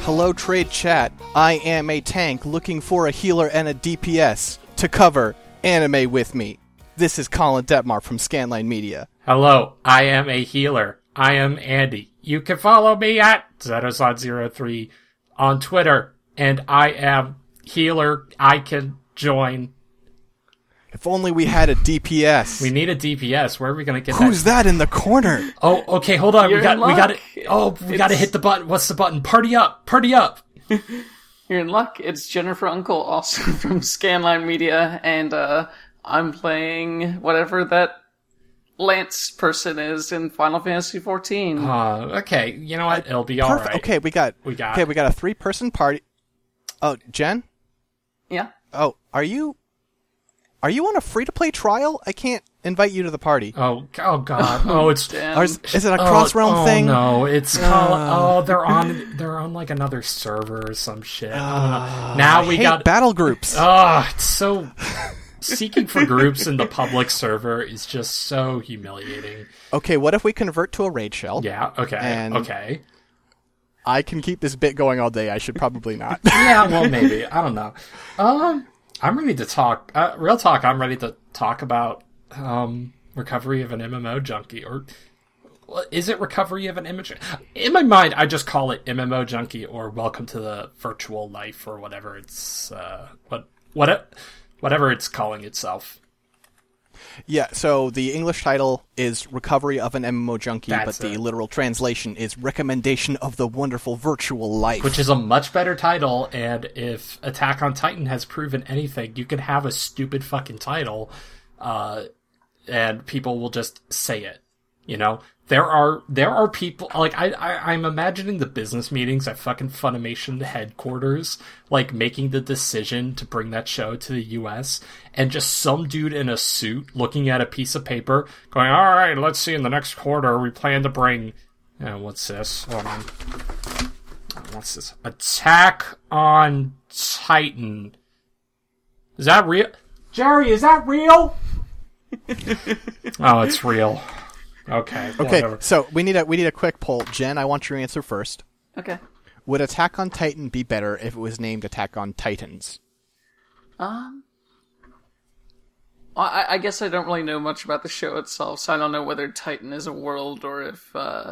Hello, trade chat. I am a tank looking for a healer and a DPS to cover anime with me. This is Colin Detmar from Scanline Media. Hello, I am a healer. I am Andy. You can follow me at Zetozon03 on Twitter, and I am healer. I can join. If only we had a DPS. We need a DPS. Where are we going to get Who's that in the corner? Oh, okay, hold on. You're we got it. Oh, we got to It's- hit the button. What's the button? Party up. Party up. You're in luck. It's Jennifer Uncle, also from Scanline Media, and I'm playing whatever that Lance person is in Final Fantasy XIV. Okay, you know what? It'll be all right. Okay, we got a 3-person party. Oh, Jen? Yeah. Oh, are you on a free-to-play trial? I can't invite you to the party. Oh God. Oh, it's Damn. Or is it a cross-realm thing? No, it's they're on like another server or some shit. Now we I hate got battle groups. it's so seeking for groups in the public server is just so humiliating. Okay, what if we convert to a raid shell? Yeah, okay. Okay. I can keep this bit going all day. I should probably not. Yeah, well maybe. I don't know. I'm ready to talk. Real talk, I'm ready to talk about recovery of an MMO junkie. Or is it recovery of an image? In my mind, I just call it MMO junkie or welcome to the virtual life or whatever it's whatever it's calling itself. Yeah, so the English title is Recovery of an MMO Junkie, That's but the it. literal translation is Recommendation of the Wonderful Virtual Life. Which is a much better title, and if Attack on Titan has proven anything, you can have a stupid fucking title, and people will just say it. You know? There are people, like, I'm imagining the business meetings at fucking Funimation headquarters, like, making the decision to bring that show to the US, and just some dude in a suit looking at a piece of paper, going, alright, let's see, in the next quarter, we plan to bring, what's this? Hold on. What's this? Attack on Titan. Is that real? Jerry, is that real? Oh, it's real. Okay, whatever. So we need a quick poll. Jen, I want your answer first. Okay. Would Attack on Titan be better if it was named Attack on Titans? Well, I guess I don't really know much about the show itself, so I don't know whether Titan is a world or if,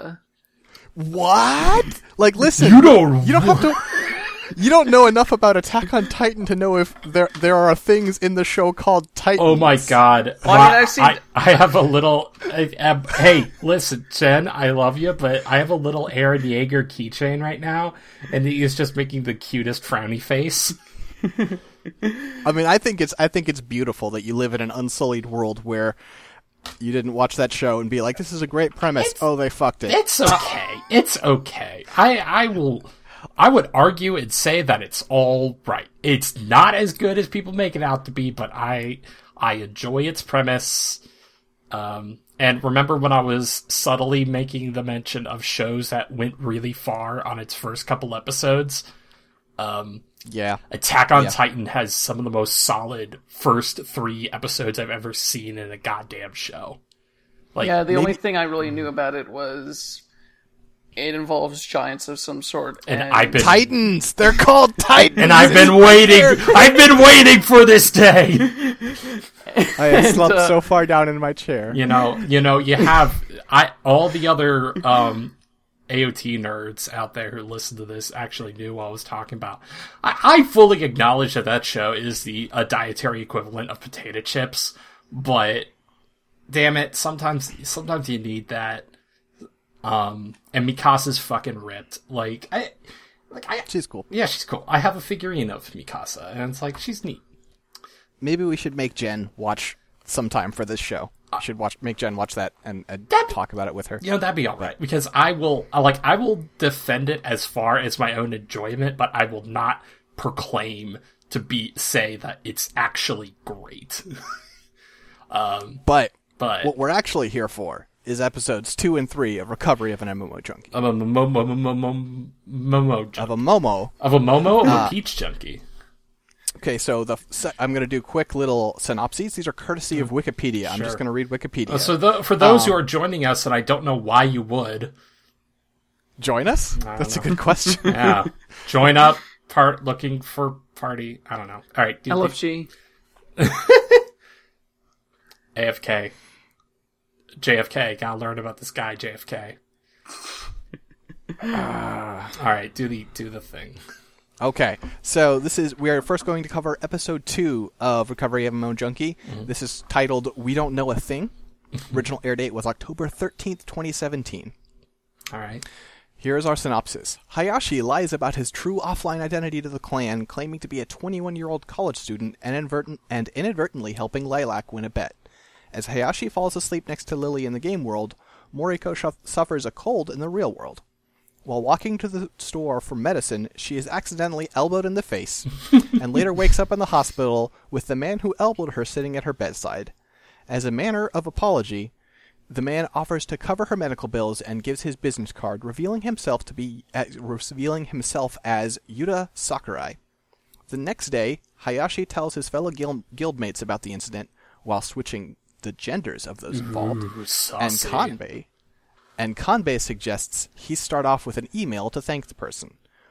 What? Like, listen, You don't have to. You don't know enough about Attack on Titan to know if there are things in the show called Titans. Oh my god. Well, I mean, I've seen- I have a little... hey, listen, Jen, I love you, but I have a little Aaron Yeager keychain right now, and he is just making the cutest frowny face. I mean, I think it's beautiful that you live in an unsullied world where you didn't watch that show and be like, this is a great premise. They fucked it. It's okay. It's okay. I would argue and say that it's all right. It's not as good as people make it out to be, but I enjoy its premise. And remember when I was subtly making the mention of shows that went really far on its first couple episodes? Yeah. Attack on Titan has some of the most solid first 3 episodes I've ever seen in a goddamn show. Like, yeah, the only thing I really knew about it was it involves giants of some sort. And I've been... Titans! They're called Titans! And I've been waiting! I've been waiting for this day! I have slumped so far down in my chair. You know, you have all the other AOT nerds out there who listen to this actually knew what I was talking about. I fully acknowledge that show is a dietary equivalent of potato chips, but damn it, sometimes you need that. And Mikasa's fucking ripped. She's cool. Yeah, she's cool. I have a figurine of Mikasa, and it's like, she's neat. Maybe we should make Jen watch sometime for this show. We should make Jen watch that and talk about it with her. You know, that'd be alright, because I will defend it as far as my own enjoyment, but I will not proclaim to say that it's actually great. But what we're actually here for is episodes 2 and 3 of Recovery of an MMO Junkie. Of a Momo junkie. Of a Momo. Of a Momo or a Peach junkie? Okay, so I'm going to do quick little synopses. These are courtesy of Wikipedia. I'm Sure. just going to read Wikipedia. So for those who are joining us, and I don't know why you would... Join us? That's a good question. Yeah. Join up, looking for party. I don't know. All right. LFG. AFK. JFK. Gotta learn about this guy, JFK. All right. Do the thing. Okay, so we are first going to cover episode 2 of Recovery MMO Junkie. Mm-hmm. This is titled We Don't Know a Thing. Original air date was October 13th, 2017. All right. Here is our synopsis. Hayashi lies about his true offline identity to the clan, claiming to be a 21-year-old college student and inadvertently helping Lilac win a bet. As Hayashi falls asleep next to Lily in the game world, Moriko suffers a cold in the real world. While walking to the store for medicine, she is accidentally elbowed in the face, and later wakes up in the hospital with the man who elbowed her sitting at her bedside. As a manner of apology, the man offers to cover her medical bills and gives his business card, revealing himself as Yuta Sakurai. The next day, Hayashi tells his fellow guildmates about the incident, while switching the genders of those involved, and Kanbei suggests he start off with an email to thank the person.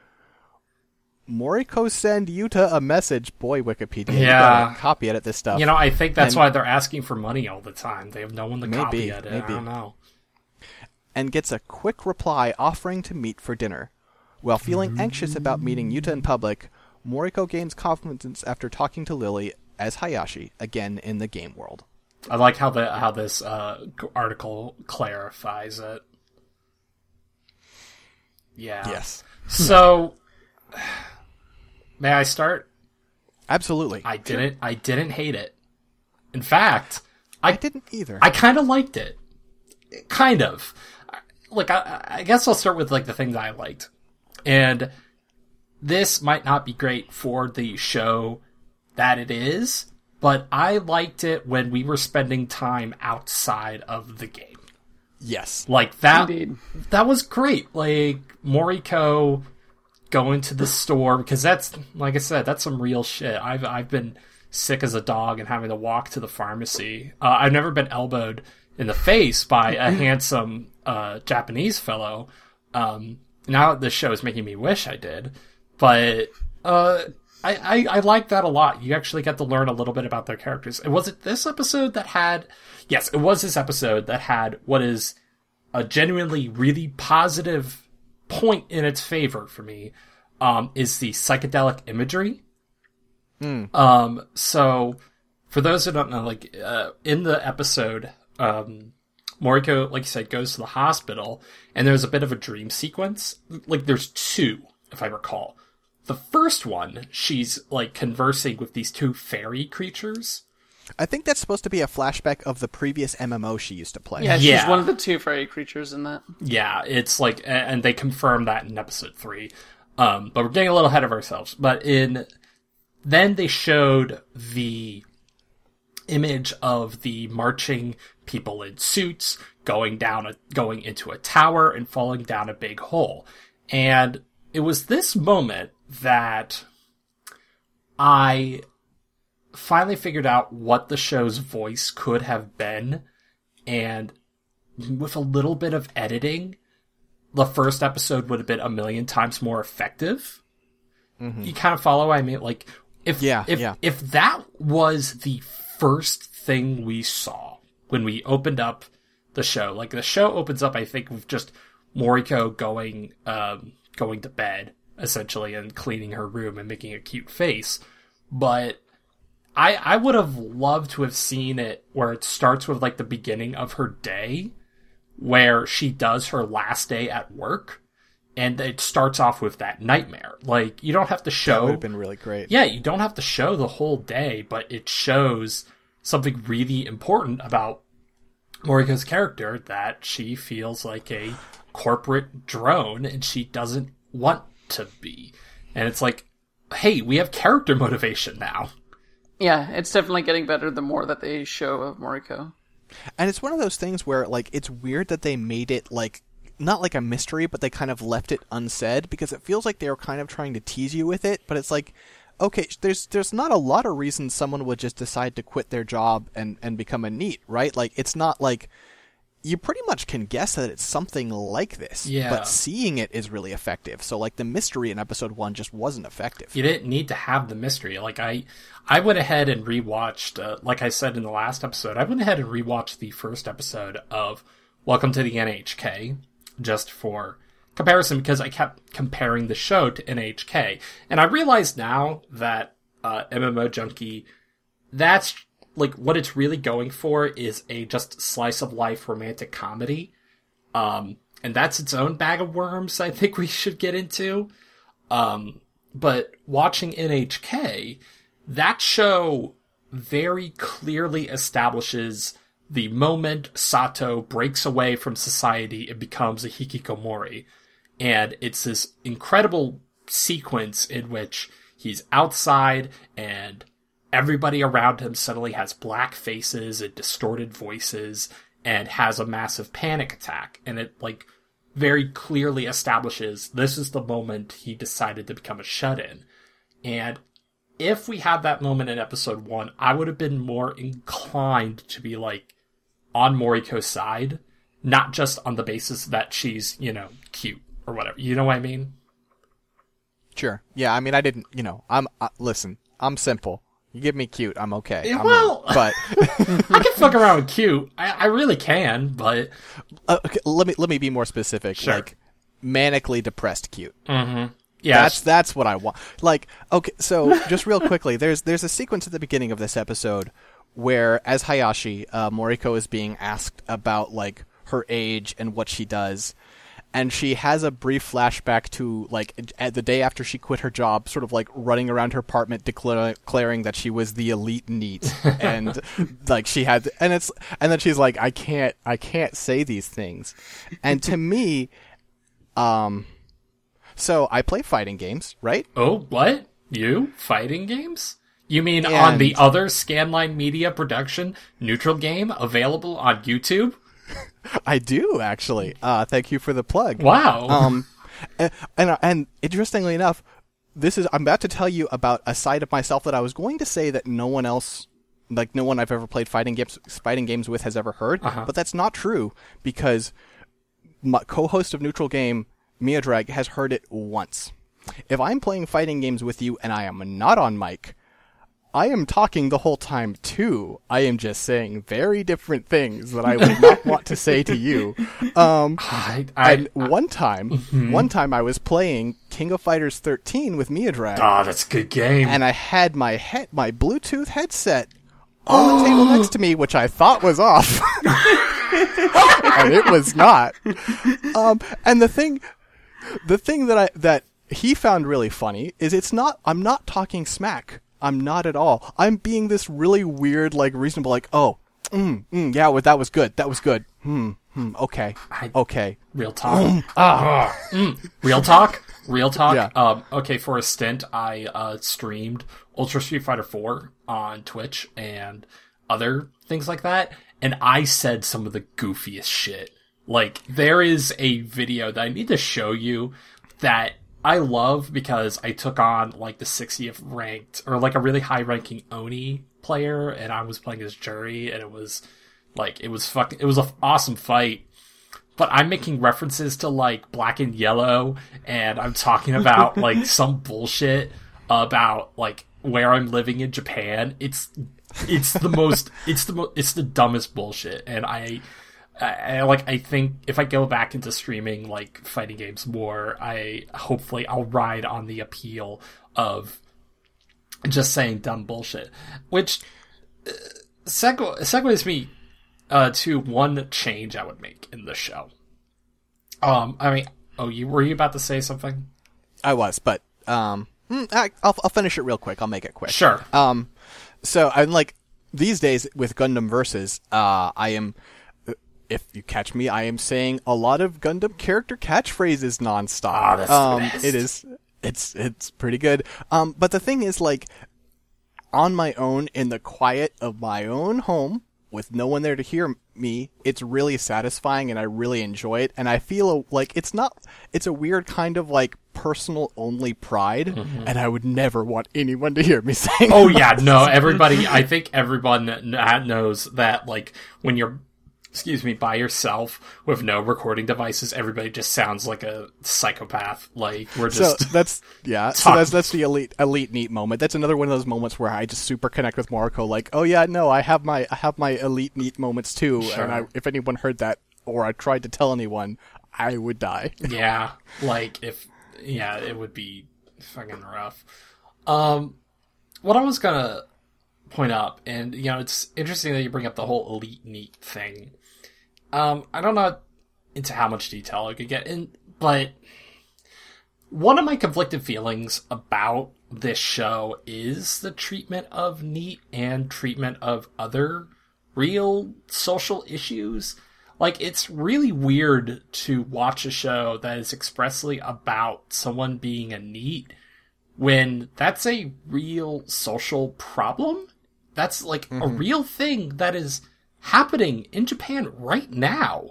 Moriko send Yuta a message. Boy, Wikipedia. Yeah. Copy edit this stuff. I think that's why they're asking for money all the time. They have no one to copy edit. I don't know. And gets a quick reply offering to meet for dinner. While feeling anxious about meeting Yuta in public, Moriko gains confidence after talking to Lily as Hayashi, again in the game world. I like how this article clarifies it. Yeah. Yes. So, may I start? Absolutely. I didn't hate it. In fact, I didn't either. I kind of liked it. Kind of. Like, I guess I'll start with, like, the things I liked. And this might not be great for the show that it is, but I liked it when we were spending time outside of the game. Yes. Like, that Indeed. That was great. Like, Moriko going to the store, because that's, like I said, that's some real shit. I've been sick as a dog and having to walk to the pharmacy. I've never been elbowed in the face by a handsome Japanese fellow. Now the show is making me wish I did. But I like that a lot. You actually get to learn a little bit about their characters. And was it this episode that had... Yes, it was this episode that had what is a genuinely really positive point in its favor for me, is the psychedelic imagery. So, for those who don't know, like, in the episode, Moriko, like you said, goes to the hospital, and there's a bit of a dream sequence. Like, there's two, if I recall. The first one, she's, like, conversing with these two fairy creatures. I think that's supposed to be a flashback of the previous MMO she used to play. Yeah, she's one of the two fairy creatures in that. Yeah, it's like, and they confirm that in episode 3. But we're getting a little ahead of ourselves. But then they showed the image of the marching people in suits going into a tower and falling down a big hole. And it was this moment that I finally figured out what the show's voice could have been, and with a little bit of editing, the first episode would have been 1,000,000 times more effective. Mm-hmm. You kind of follow what I mean? Like, if that was the first thing we saw when we opened up the show, like, the show opens up, I think, with just Moriko going to bed, essentially, and cleaning her room and making a cute face. But I would have loved to have seen it where it starts with, like, the beginning of her day, where she does her last day at work, and it starts off with that nightmare. Like, you don't have to show... That would have been really great. Yeah, you don't have to show the whole day, but it shows something really important about Moriko's character, that she feels like a corporate drone, and she doesn't want to be. And it's like, hey, we have character motivation now. Yeah, it's definitely getting better the more that they show of Moriko. And it's one of those things where, like, it's weird that they made it, like, not like a mystery, but they kind of left it unsaid, because it feels like they were kind of trying to tease you with it, but it's like, okay, there's not a lot of reasons someone would just decide to quit their job and become a NEET, right? Like, it's not like, you pretty much can guess that it's something like this. Yeah. But seeing it is really effective. So, like, the mystery in episode 1 just wasn't effective. You didn't need to have the mystery. Like, I went ahead and rewatched, like I said in the last episode, I went ahead and rewatched the first episode of Welcome to the NHK, just for comparison, because I kept comparing the show to NHK. And I realize now that MMO Junkie, that's, like, what it's really going for is a just slice-of-life romantic comedy. And that's its own bag of worms I think we should get into. But watching NHK, that show very clearly establishes the moment Sato breaks away from society and becomes a hikikomori. And it's this incredible sequence in which he's outside and everybody around him suddenly has black faces and distorted voices and has a massive panic attack. And it, like, very clearly establishes this is the moment he decided to become a shut-in. And if we had that moment in episode 1, I would have been more inclined to be, like, on Moriko's side, not just on the basis that she's, you know, cute or whatever. You know what I mean? Sure. Yeah, I mean, I didn't, you know, listen, I'm simple. You give me cute, I'm okay. Yeah, well, but I can fuck around with cute. I really can, but okay, let me be more specific. Sure. Like, manically depressed cute. Mm-hmm. Yeah, that's what I want. Like, okay, so just real quickly, there's a sequence at the beginning of this episode where, as Hayashi, Moriko is being asked about, like, her age and what she does. And she has a brief flashback to, like, at the day after she quit her job, sort of, like, running around her apartment declaring that she was the elite NEET. And, like, she had, and then she's like, I can't say these things. And to me, so I play fighting games, right? Oh, what? You? Fighting games? You mean on the other Scanline Media production, Neutral Game, available on YouTube? I do, actually. Thank you for the plug. Wow. And interestingly enough, I'm about to tell you about a side of myself that I was going to say that no one else, like no one I've ever played fighting games with has ever heard. But that's not true, because my co-host of Neutral Game, Miodrag, has heard it once. If I'm playing fighting games with you and I am not on mic, I am talking the whole time too. I am just saying very different things that I would not want to say to you. And one time I was playing King of Fighters 13 with Miodrag. Oh, that's a good game. And I had my Bluetooth headset on the table next to me, which I thought was off. And it was not. And the thing that he found really funny is I'm not talking smack. I'm not at all. I'm being this really weird, like, reasonable, like, oh, yeah, well, that was good. That was good. Okay. Okay. Real talk. Real talk? Real talk? Yeah. Okay, for a stint, I streamed Ultra Street Fighter 4 on Twitch and other things like that, and I said some of the goofiest shit. Like, there is a video that I need to show you that I love because I took on, like, the 60th ranked, or, like, a really high-ranking Oni player, and I was playing as Jury, and it was an awesome fight. But I'm making references to, like, Black and Yellow, and I'm talking about, like, some bullshit about, like, where I'm living in Japan. It's the dumbest bullshit, and I think if I go back into streaming, like, fighting games more, hopefully I'll ride on the appeal of just saying dumb bullshit. Which segues me to one change I would make in the show. Were you about to say something? I was, but I'll finish it real quick. I'll make it quick. Sure. So I'm like, these days with Gundam Versus, I am. If you catch me, I am saying a lot of Gundam character catchphrases nonstop. Oh, that's the best. It's pretty good. But the thing is, like, on my own, in the quiet of my own home, with no one there to hear me, it's really satisfying and I really enjoy it. And I feel like it's a weird kind of, like, personal only pride, and I would never want anyone to hear me saying Oh, yeah, no, I think everyone knows that, like, when you're excuse me, by yourself with no recording devices, everybody just sounds like a psychopath. Like, we're just... So that's the elite neat moment. That's another one of those moments where I just super connect with Moriko, like, oh yeah, no, I have my elite neat moments too, Sure. and if anyone heard that, or I tried to tell anyone, I would die. Yeah, like, it would be fucking rough. What I was gonna point up, and, it's interesting that you bring up the whole elite neat thing. I don't know into how much detail I could get in, but one of my conflicted feelings about this show is the treatment of NEET and treatment of other real social issues. Like, it's really weird to watch a show that is expressly about someone being a NEET when that's a real social problem. That's, like, a real thing that is happening in Japan right now.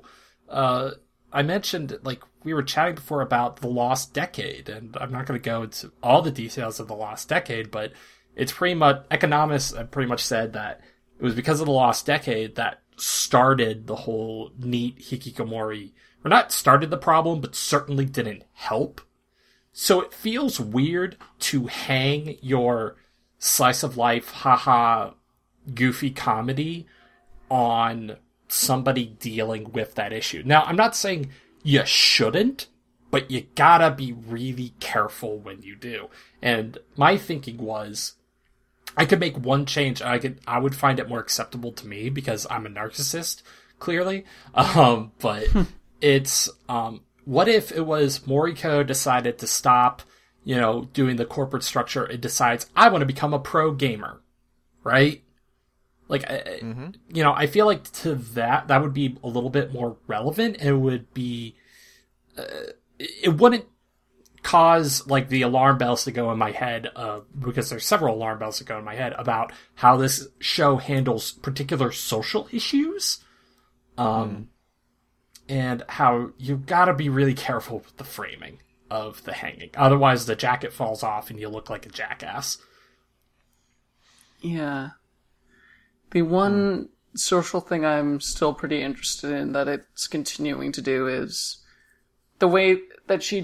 I mentioned, like, we were chatting before about The Lost Decade, and I'm not going to go into all the details of The Lost Decade, but it's pretty much, economists have pretty much said that it was because of The Lost Decade that started the whole NEET hikikomori, or not started the problem, but certainly didn't help. So it feels weird to hang your slice of life, haha, goofy comedy on somebody dealing with that issue. Now, I'm not saying you shouldn't, but you gotta be really careful when you do. And my thinking was, I could make one change. I would find it more acceptable to me because I'm a narcissist, clearly. But it's, what if it was Moriko decided to stop, doing the corporate structure and decides, I want to become a pro gamer, right? Like, I feel like to that would be a little bit more relevant. It would be, it wouldn't cause, like, the alarm bells to go in my head, because there's several alarm bells that go in my head about how this show handles particular social issues. And how you've got to be really careful with the framing of the hanging. Otherwise, the jacket falls off and you look like a jackass. Yeah. The one social thing I'm still pretty interested in that it's continuing to do is the way that she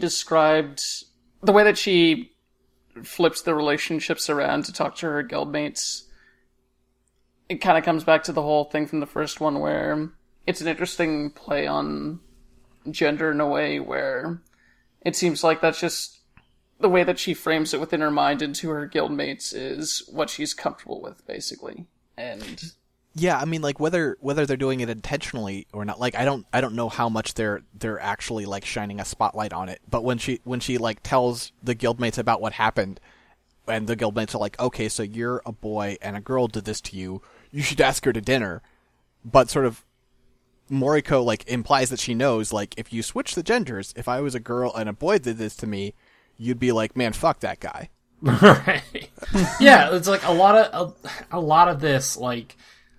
flips the relationships around to talk to her guildmates. It kind of comes back to the whole thing from the first one where it's an interesting play on gender in a way where it seems like that's just the way that she frames it within her mind into her guildmates is what she's comfortable with, basically. And yeah, I mean, like, whether they're doing it intentionally or not, like, I don't know how much they're actually, like, shining a spotlight on it. But when she like tells the guildmates about what happened, and the guildmates are like, okay, so you're a boy and a girl did this to you, you should ask her to dinner. But sort of Moriko, like, implies that she knows, like, if you switch the genders, if I was a girl and a boy did this to me, you'd be like, man, fuck that guy. Right. Yeah, it's like a lot of this, like,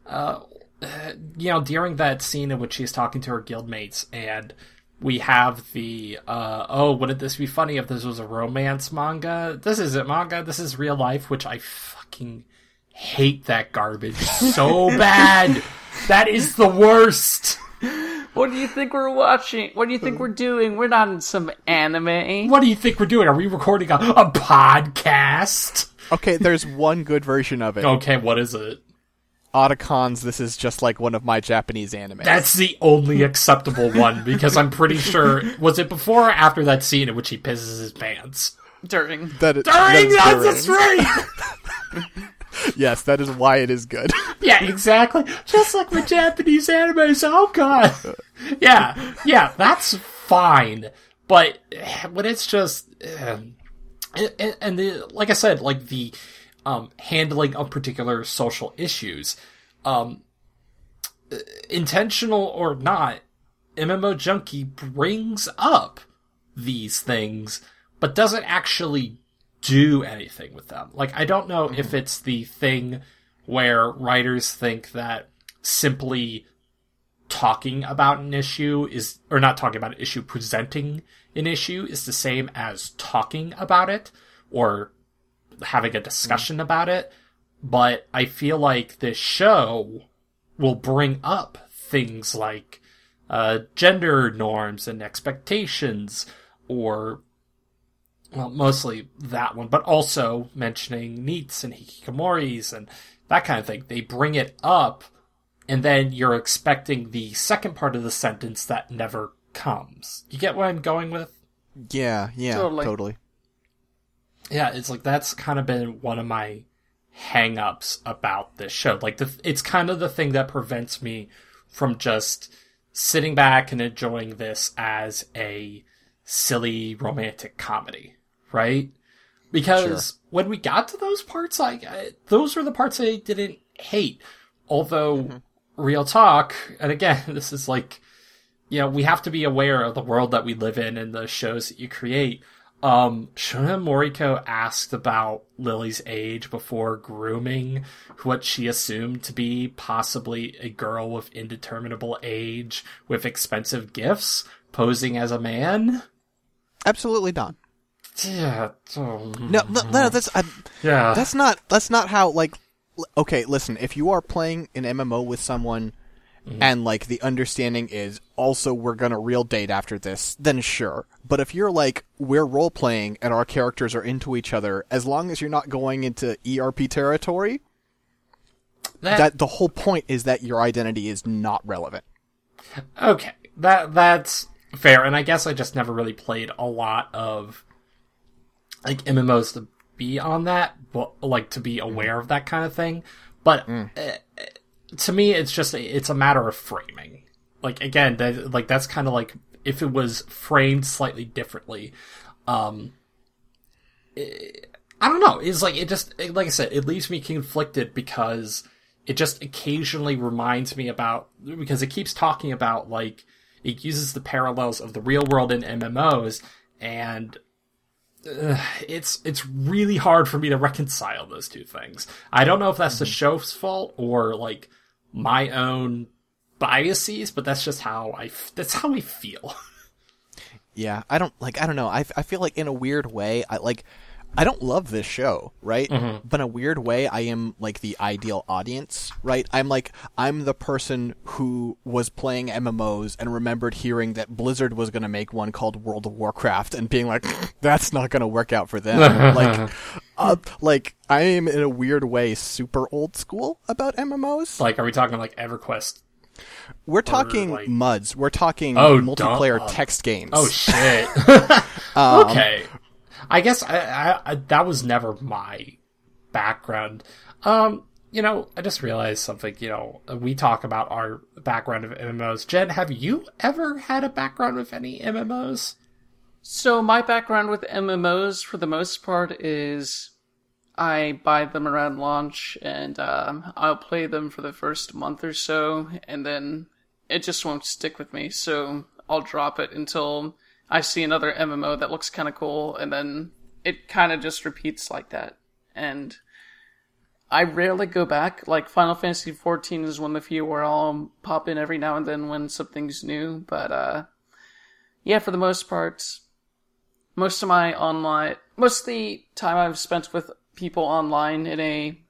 during that scene in which she's talking to her guildmates, and we have the, wouldn't this be funny if this was a romance manga? This isn't manga, this is real life, which I fucking hate that garbage so bad. That is the worst. what do you think we're watching? What do you think we're doing? We're not in some anime. What do you think we're doing? Are we recording a podcast? Okay, there's one good version of it. Okay, what is it? Otacon's This Is Just Like One of My Japanese Animes. That's the only acceptable one, because I'm pretty sure... Was it before or after that scene in which he pisses his pants? During. That's right! Yes, that is why it is good. Yeah, exactly. Just like with Japanese animes. Oh, God. Yeah, that's fine. But when it's just... like I said, like the handling of particular social issues, intentional or not, MMO Junkie brings up these things, but doesn't actually do anything with them. Like, I don't know if it's the thing where writers think that simply talking about an issue is, or not talking about an issue, presenting an issue is the same as talking about it, or having a discussion about it. But I feel like this show will bring up things like gender norms and expectations, or, well, mostly that one, but also mentioning NEETs and hikikomoris and that kind of thing. They bring it up, and then you're expecting the second part of the sentence that never comes. You get where I'm going with? Yeah, totally. Yeah, it's like that's kind of been one of my hang-ups about this show. Like, it's kind of the thing that prevents me from just sitting back and enjoying this as a silly romantic comedy, right? Because when we got to those parts, those were the parts I didn't hate. Although, real talk, and again, this is like, we have to be aware of the world that we live in and the shows that you create. Shona Moriko asked about Lily's age before grooming what she assumed to be possibly a girl with indeterminable age with expensive gifts posing as a man. Absolutely not. Yeah. No, that's not how, like, okay, listen, if you are playing an MMO with someone and, like, the understanding is also we're gonna real date after this, then sure. But if you're like, we're role-playing and our characters are into each other, as long as you're not going into ERP territory, that the whole point is that your identity is not relevant. Okay, that's fair, and I guess I just never really played a lot of, like, MMOs to be on that, but, like, to be aware of that kind of thing. But to me, it's a matter of framing. Like, again, that's kind of like, if it was framed slightly differently, I don't know. It's like, like I said, it leaves me conflicted because it just occasionally reminds me about, because it keeps talking about, like, it uses the parallels of the real world in MMOs, and it's really hard for me to reconcile those two things. I don't know if that's the show's fault or, like, my own biases, but that's just how that's how I feel. Yeah, I don't know. I feel like in a weird way, I don't love this show, right? But in a weird way, I am, like, the ideal audience, right? I'm the person who was playing MMOs and remembered hearing that Blizzard was going to make one called World of Warcraft and being like, that's not going to work out for them. Like, I am in a weird way super old school about MMOs. Like, are we talking like EverQuest? We're talking MUDs. We're talking multiplayer text games. Oh, shit. Okay. I guess I that was never my background. I just realized something, we talk about our background of MMOs. Jen, have you ever had a background with any MMOs? So my background with MMOs, for the most part, is I buy them around launch, and I'll play them for the first month or so, and then it just won't stick with me, so I'll drop it until I see another MMO that looks kind of cool, and then it kind of just repeats like that. And I rarely go back. Like, Final Fantasy XIV is one of the few where I'll pop in every now and then when something's new. But, yeah, for the most part, most of the time I've spent with people online in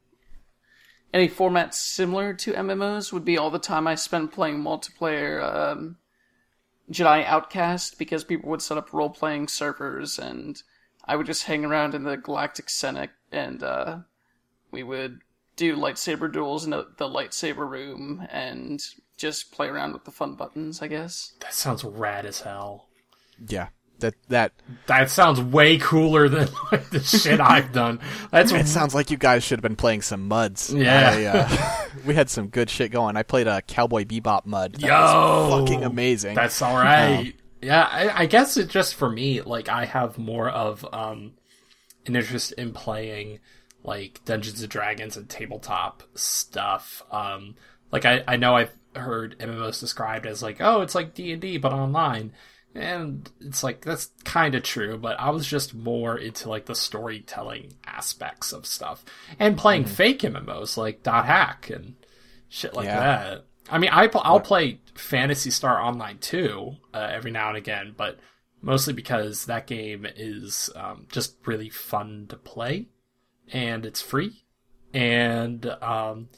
a format similar to MMOs would be all the time I spent playing multiplayer, Jedi Outcast, because people would set up role-playing servers, and I would just hang around in the Galactic Senate, and we would do lightsaber duels in the lightsaber room, and just play around with the fun buttons, I guess. That sounds rad as hell. Yeah. That sounds way cooler than, like, the shit I've done. It sounds like you guys should have been playing some MUDs. Yeah. We had some good shit going. I played a Cowboy Bebop MUD. That was fucking amazing. That's alright. Yeah, I guess it's just for me, like, I have more of an interest in playing, like, Dungeons & Dragons and tabletop stuff. Like, I know I've heard MMOs described as, like, oh, it's like D&D, but online. And it's like, that's kind of true, but I was just more into, like, the storytelling aspects of stuff. And playing fake MMOs, like .hack and shit like that. I mean, I'll play Phantasy Star Online too, every now and again, but mostly because that game is just really fun to play, and it's free. And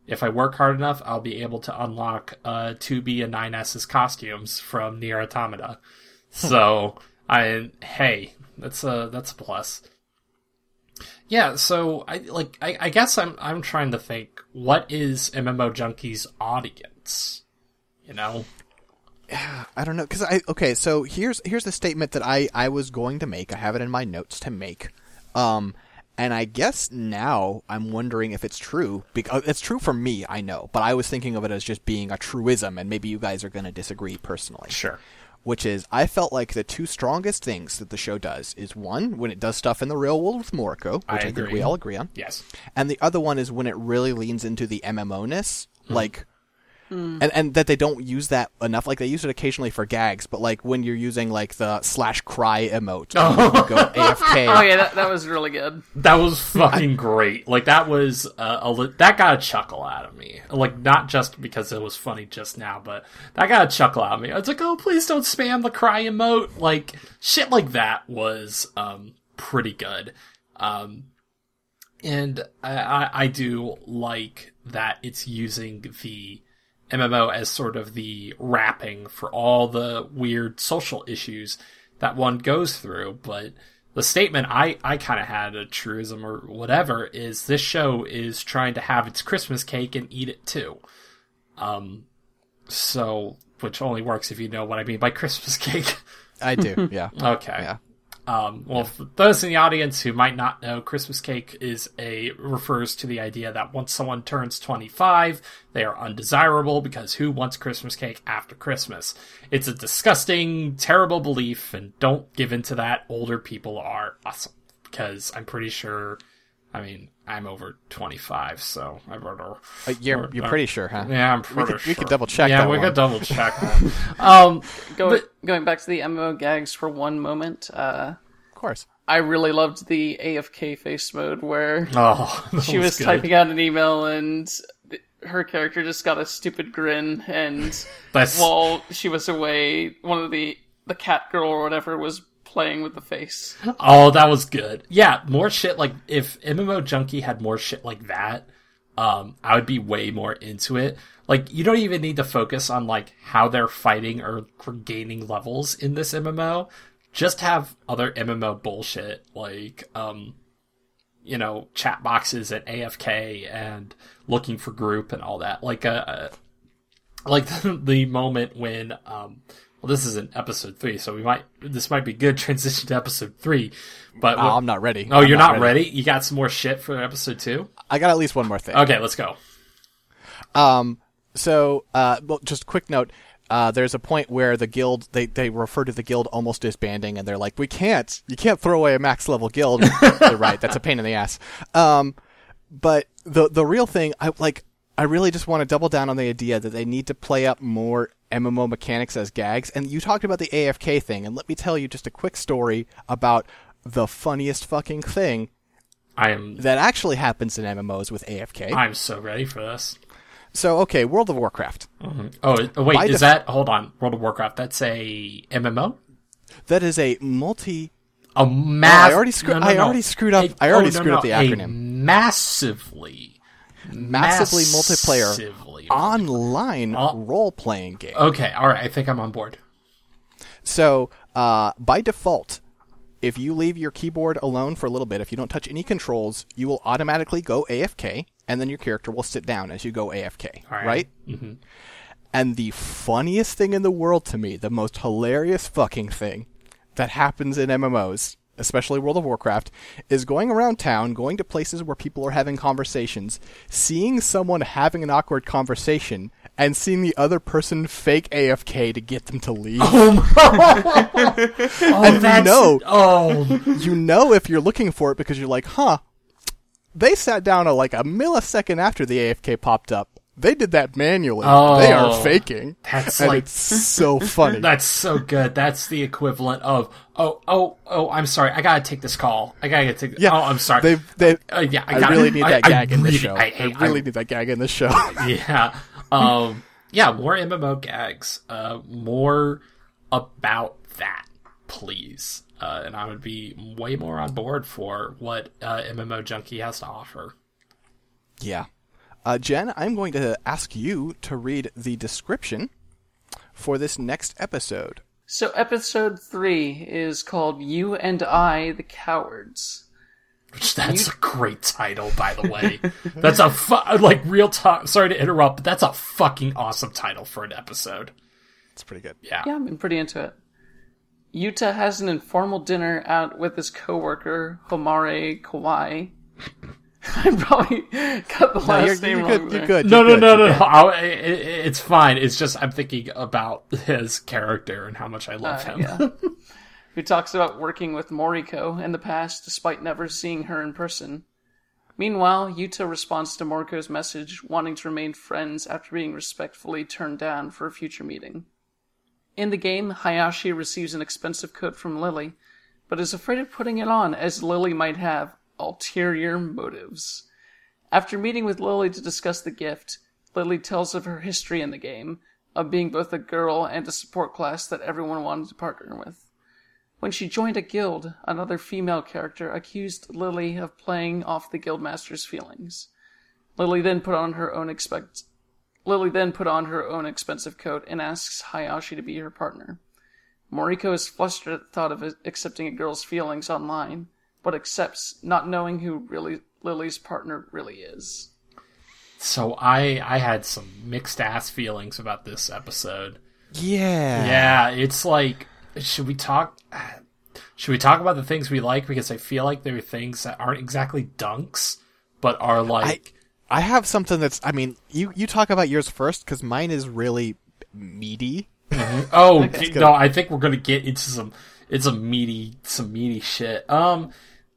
if I work hard enough, I'll be able to unlock 2B and 9S's costumes from Nier Automata. So, hey, that's a plus. Yeah, so I guess I'm trying to think, what is MMO Junkie's audience? You know? I don't know, because so here's the statement that I was going to make. I have it in my notes to make. And I guess now I'm wondering if it's true. Because it's true for me, I know. But I was thinking of it as just being a truism, and maybe you guys are going to disagree personally. Sure. Which is, I felt like the two strongest things that the show does is, one, when it does stuff in the real world with Moriko, which I think we all agree on. Yes. And the other one is when it really leans into the MMO-ness, like... And that they don't use that enough. Like, they use it occasionally for gags, but, like, when you're using, like, the /cry emote, you go AFK. Oh, yeah, that was really good. That was fucking great. Like, that was, that got a chuckle out of me. Like, not just because it was funny just now, but that got a chuckle out of me. I was like, oh, please don't spam the cry emote. Like, shit like that was, pretty good. And I do like that it's using the MMO as sort of the wrapping for all the weird social issues that one goes through. But the statement I kind of had, a truism or whatever, is this show is trying to have its Christmas cake and eat it too. So, which only works if you know what I mean by Christmas cake. I do, yeah. Okay. Yeah. Well, for those in the audience who might not know, Christmas cake refers to the idea that once someone turns 25, they are undesirable because who wants Christmas cake after Christmas? It's a disgusting, terrible belief, and don't give in to that. Older people are awesome, because I'm pretty sure, I'm over 25, so I better... You're pretty sure, huh? Yeah, I'm pretty sure. We could double check that that we one. could double check Going back to the MMO gags for one moment, of course. I really loved the AFK face mode where she was good. typing out an email and her character just got a stupid grin, and while she was away, one of the cat girl or whatever was playing with the face. Oh, that was good. Yeah, more shit like, if MMO Junkie had more shit like that, I would be way more into it. Like, you don't even need to focus on, like, how they're fighting or gaining levels in this MMO. Just have other MMO bullshit, like, chat boxes and AFK and looking for group and all that. Like the moment when, well, this is in episode 3, so this might be good transition to episode 3, but... I'm not ready. Oh, you're not ready? You got some more shit for episode 2? I got at least one more thing. Okay, let's go. Well, just a quick note. There's a point where the guild, they refer to the guild almost disbanding, and they're like, you can't throw away a max level guild. They're right, that's a pain in the ass. But the real thing, I really just want to double down on the idea that they need to play up more MMO mechanics as gags. And you talked about the AFK thing, and let me tell you just a quick story about the funniest fucking thing that actually happens in MMOs with AFK. I'm so ready for this. So, okay, World of Warcraft. Mm-hmm. Oh, wait, hold on, World of Warcraft, that's a MMO? That is a multi... I already screwed up the acronym. Massively multiplayer online role-playing game. Okay, alright, I think I'm on board. So, by default, if you leave your keyboard alone for a little bit, if you don't touch any controls, you will automatically go AFK, and then your character will sit down as you go AFK, right? Mm-hmm. And the funniest thing in the world to me, the most hilarious fucking thing that happens in MMOs, especially World of Warcraft, is going around town, going to places where people are having conversations, seeing someone having an awkward conversation, and seeing the other person fake AFK to get them to leave. You know if you're looking for it because you're like, they sat down a millisecond after the AFK popped up. They did that manually. They are faking. It's so funny. That's so good. That's the equivalent of, I'm sorry, I gotta take this call. I'm sorry. I really need that gag in this show. I really need that gag in this show. Yeah. More MMO gags. More about that, please. And I would be way more on board for what MMO Junkie has to offer. Yeah. Jen, I'm going to ask you to read the description for this next episode. So episode 3 is called You and I, the Cowards. That's a great title, by the way. That's a real talk. Sorry to interrupt, but that's a fucking awesome title for an episode. It's pretty good. Yeah, I've been pretty into it. Yuta has an informal dinner out with his coworker, Homare Kawai. I probably got the last name wrong. You're good. No. It's fine. It's just I'm thinking about his character and how much I love him. Yeah. Who talks about working with Moriko in the past despite never seeing her in person. Meanwhile, Yuta responds to Moriko's message, wanting to remain friends after being respectfully turned down for a future meeting. In the game, Hayashi receives an expensive coat from Lily, but is afraid of putting it on as Lily might have ulterior motives. After meeting with Lily to discuss the gift, Lily tells of her history in the game, of being both a girl and a support class that everyone wanted to partner with. When she joined a guild, another female character accused Lily of playing off the guildmaster's feelings. Lily then put on her own expensive coat and asks Hayashi to be her partner. Moriko is flustered at the thought of accepting a girl's feelings online, but accepts, not knowing who Lily's partner really is. So I had some mixed ass feelings about this episode. Yeah, it's like, should we talk about the things we like? Because I feel like there are things that aren't exactly dunks, but are like... I have something that's... I mean, you talk about yours first, because mine is really meaty. Mm-hmm. Oh, no, I think we're going to get into some meaty shit. I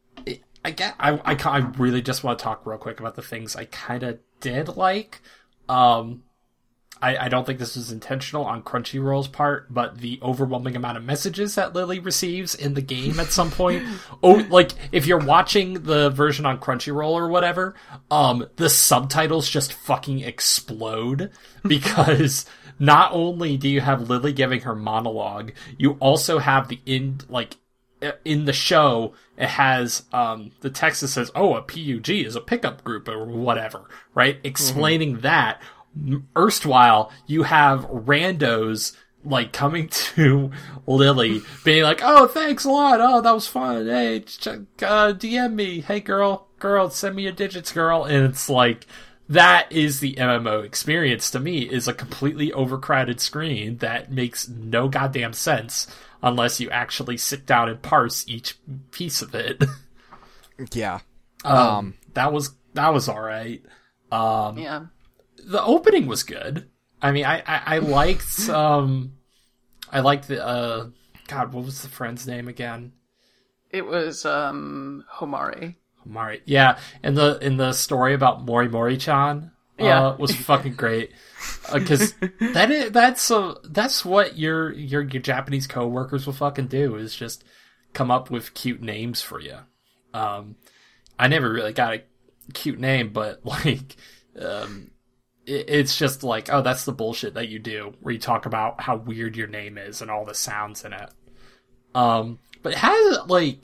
really just want to talk real quick about the things I kind of did like. I don't think this was intentional on Crunchyroll's part, but the overwhelming amount of messages that Lily receives in the game at some point. Like, if you're watching the version on Crunchyroll or whatever, the subtitles just fucking explode, because not only do you have Lily giving her monologue, you also have in the show, it has, the text that says, a PUG is a pickup group or whatever, right? Explaining that. Erstwhile, you have randos like coming to Lily being like, oh, thanks a lot, oh, that was fun, hey, DM me, hey girl, send me your digits, girl. And it's like, that is the MMO experience to me, is a completely overcrowded screen that makes no goddamn sense unless you actually sit down and parse each piece of it. Yeah. That was alright. Yeah. The opening was good. I mean, I liked the God, what was the friend's name again? It was Homare. Homare. Yeah, and the story about Mori-Mori-chan was fucking great. Cuz that's what your Japanese coworkers will fucking do, is just come up with cute names for you. I never really got a cute name, but like it's just like, oh, that's the bullshit that you do, where you talk about how weird your name is and all the sounds in it. But it has, like...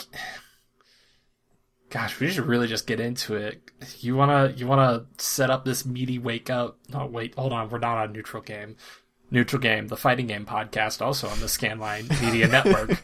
Gosh, we should really just get into it. You wanna set up this meaty wake up... No, wait, hold on, we're not on Neutral Game. Neutral Game, the fighting game podcast, also on the Scanline Media Network.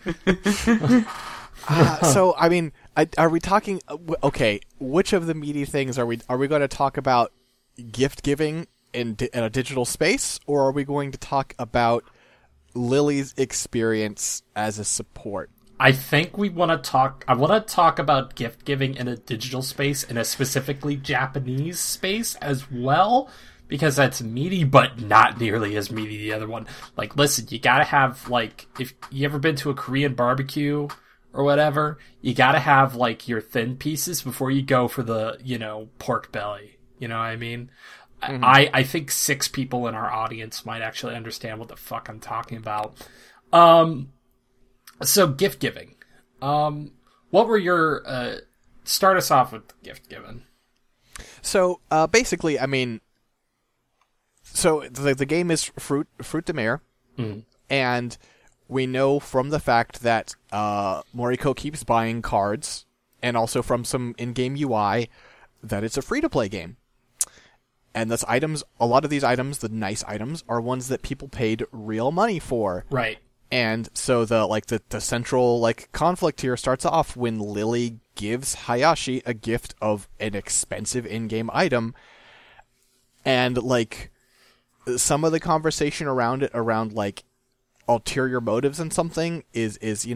So, I mean, are we talking... Okay, which of the meaty things are we going to talk about? Gift giving in a digital space, or are we going to talk about Lily's experience as a support? I think I want to talk about gift giving in a digital space, in a specifically Japanese space as well, because that's meaty, but not nearly as meaty the other one. Like, listen, you gotta have, like, if you ever been to a Korean barbecue or whatever, you gotta have, like, your thin pieces before you go for the, pork belly. You know what I mean? Mm-hmm. I think 6 people in our audience might actually understand what the fuck I'm talking about. So gift giving. What were your, start us off with gift giving. So, basically, I mean, so the game is Fruit de Mer, and we know from the fact that, Moriko keeps buying cards, and also from some in-game UI, that it's a free-to-play game. And those items, a lot of these items, the nice items, are ones that people paid real money for. Right. And so the central like conflict here starts off when Lily gives Hayashi a gift of an expensive in-game item, and like some of the conversation around it, around like ulterior motives and something, did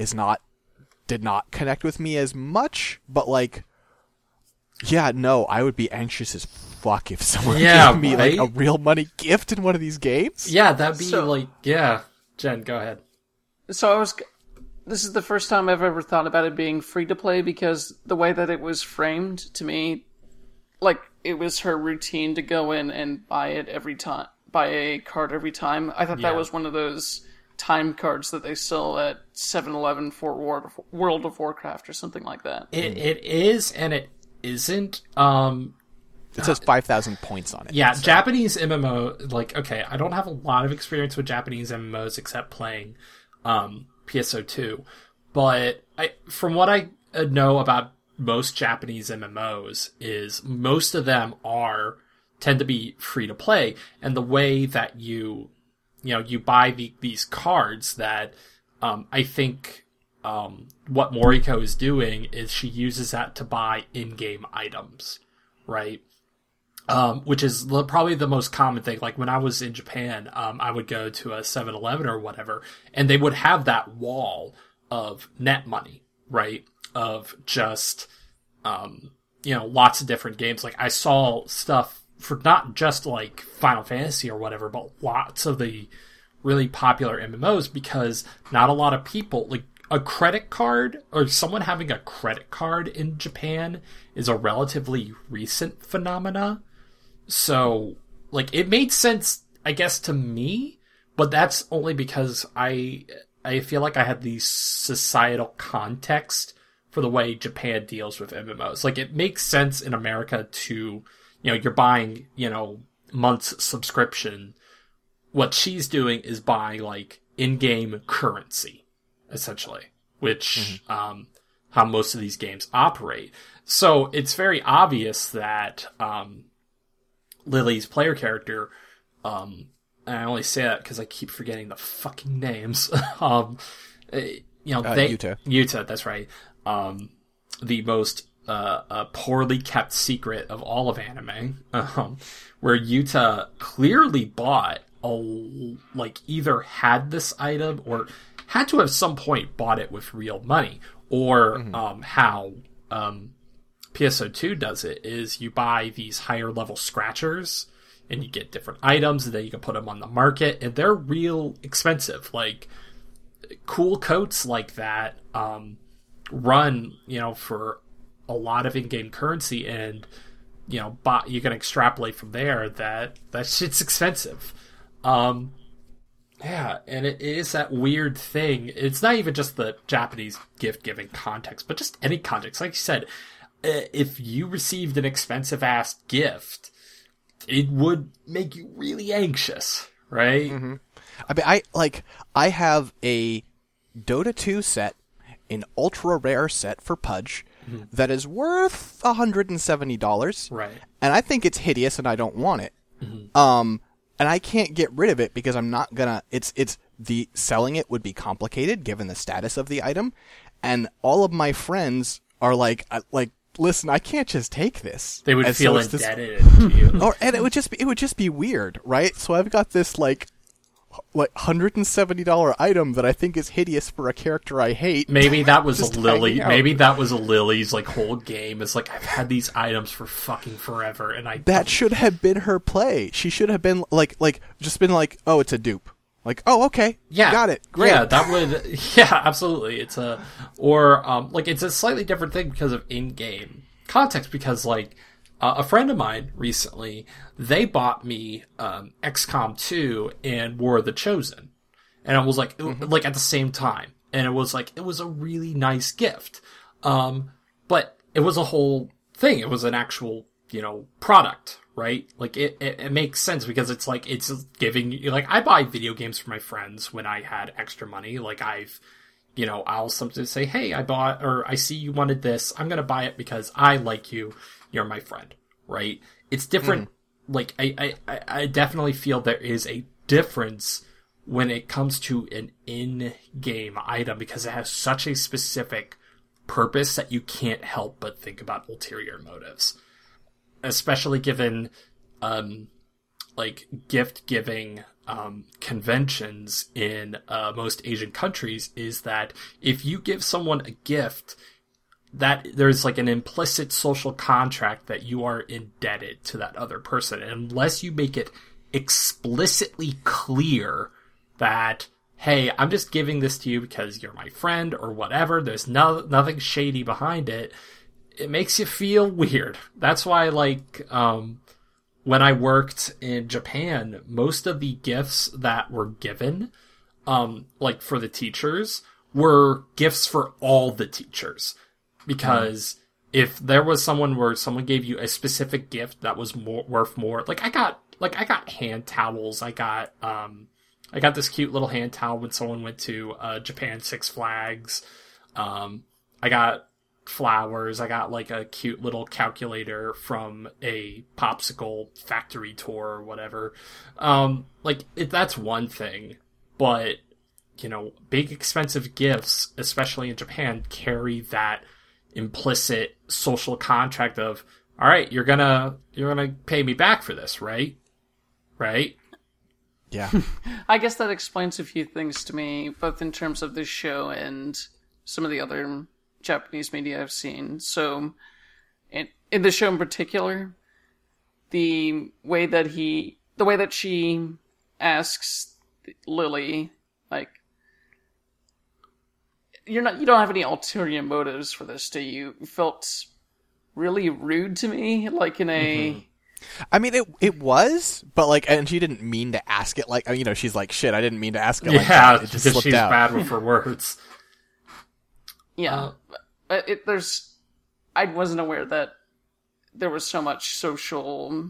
not connect with me as much. But like, yeah, no, I would be anxious as fuck if someone gave me like a real money gift in one of these games. Yeah, that'd be Jen, go ahead. So this is the first time I've ever thought about it being free to play, because the way that it was framed to me, like it was her routine to go in and buy a card every time. I thought that was one of those time cards that they sell at 7-Eleven for World of Warcraft or something like that. It is, and it isn't. It says 5,000 points on it. Yeah, so. Japanese MMO, like, okay, I don't have a lot of experience with Japanese MMOs except playing PSO2, but from what I know about most Japanese MMOs is most of them tend to be free to play, and the way that you buy these cards that I think what Moriko is doing is she uses that to buy in-game items, right? Which is probably the most common thing. Like when I was in Japan, I would go to a 7-Eleven or whatever, and they would have that wall of net money, right? Of just, lots of different games. Like I saw stuff for not just like Final Fantasy or whatever, but lots of the really popular MMOs, because not a lot of people, like a credit card or someone having a credit card in Japan is a relatively recent phenomena. So, like, it made sense, I guess, to me, but that's only because I feel like I had the societal context for the way Japan deals with MMOs. Like, it makes sense in America to, you're buying, month's subscription. What she's doing is buying, like, in-game currency, essentially, which, how most of these games operate. So, it's very obvious that, Lily's player character, and I only say that because I keep forgetting the fucking names. Yuta, that's right. The most poorly kept secret of all of anime, where Yuta clearly bought either had this item or had to at some point bought it with real money, or how PSO2 does it is you buy these higher level scratchers and you get different items, and then you can put them on the market, and they're real expensive. Like cool coats like that run for a lot of in-game currency, and you can extrapolate from there that shit's expensive. Yeah, and it is that weird thing. It's not even just the Japanese gift-giving context, but just any context. Like you said, if you received an expensive-ass gift, it would make you really anxious, right? Mm-hmm. I mean, I have a Dota 2 set, an ultra-rare set for Pudge, that is worth $170. Right. And I think it's hideous and I don't want it. Mm-hmm. And I can't get rid of it because I'm not gonna, selling it would be complicated given the status of the item. And all of my friends are like, listen, I can't just take this. They would feel indebted to you. And it would just be weird, right? So I've got this like $170 item that I think is hideous for a character I hate. Maybe that was a Lily. Maybe that was a Lily's whole game. It's like, I've had these items for fucking forever, and that should have been her play. She should have been just been like, oh, it's a dupe. Like, oh, okay, yeah, got it, great. Yeah, that would, yeah, absolutely. It's it's a slightly different thing because of in-game context. Because a friend of mine recently, they bought me XCOM 2 and War of the Chosen, and I was like, at the same time, and it was a really nice gift, but it was a whole thing. It was an actual product, right? Like it makes sense because it's giving you, I buy video games for my friends when I had extra money. I'll sometimes say, hey, I bought, or I see you wanted this, I'm gonna buy it because I like you. You're my friend, right? It's different like, I definitely feel there is a difference when it comes to an in-game item, because it has such a specific purpose that you can't help but think about ulterior motives. Especially given, like, gift-giving conventions in most Asian countries, is that if you give someone a gift, that there's like an implicit social contract that you are indebted to that other person. And unless you make it explicitly clear that, hey, I'm just giving this to you because you're my friend or whatever, there's nothing shady behind it, it makes you feel weird. That's why, like, when I worked in Japan, most of the gifts that were given, like for the teachers, were gifts for all the teachers. Because if there was someone where someone gave you a specific gift that was worth more, like I got hand towels. I got this cute little hand towel when someone went to Japan Six Flags. I got flowers. I got like a cute little calculator from a popsicle factory tour or whatever. That's one thing, but you know, big expensive gifts, especially in Japan, carry that implicit social contract of, all right, you're gonna pay me back for this, right? Yeah. I guess that explains a few things to me, both in terms of this show and some of the other Japanese media I've seen. So, in the show in particular, the way that she asks Lily, like, you don't have any ulterior motives for this, do you? You felt really rude to me, like in a... Mm-hmm. I mean, it was, but like, and she didn't mean to ask it like, you know, she's like, shit, I didn't mean to ask it like that. It just because slipped she's out. bad with her words. Yeah. I wasn't aware that there was so much social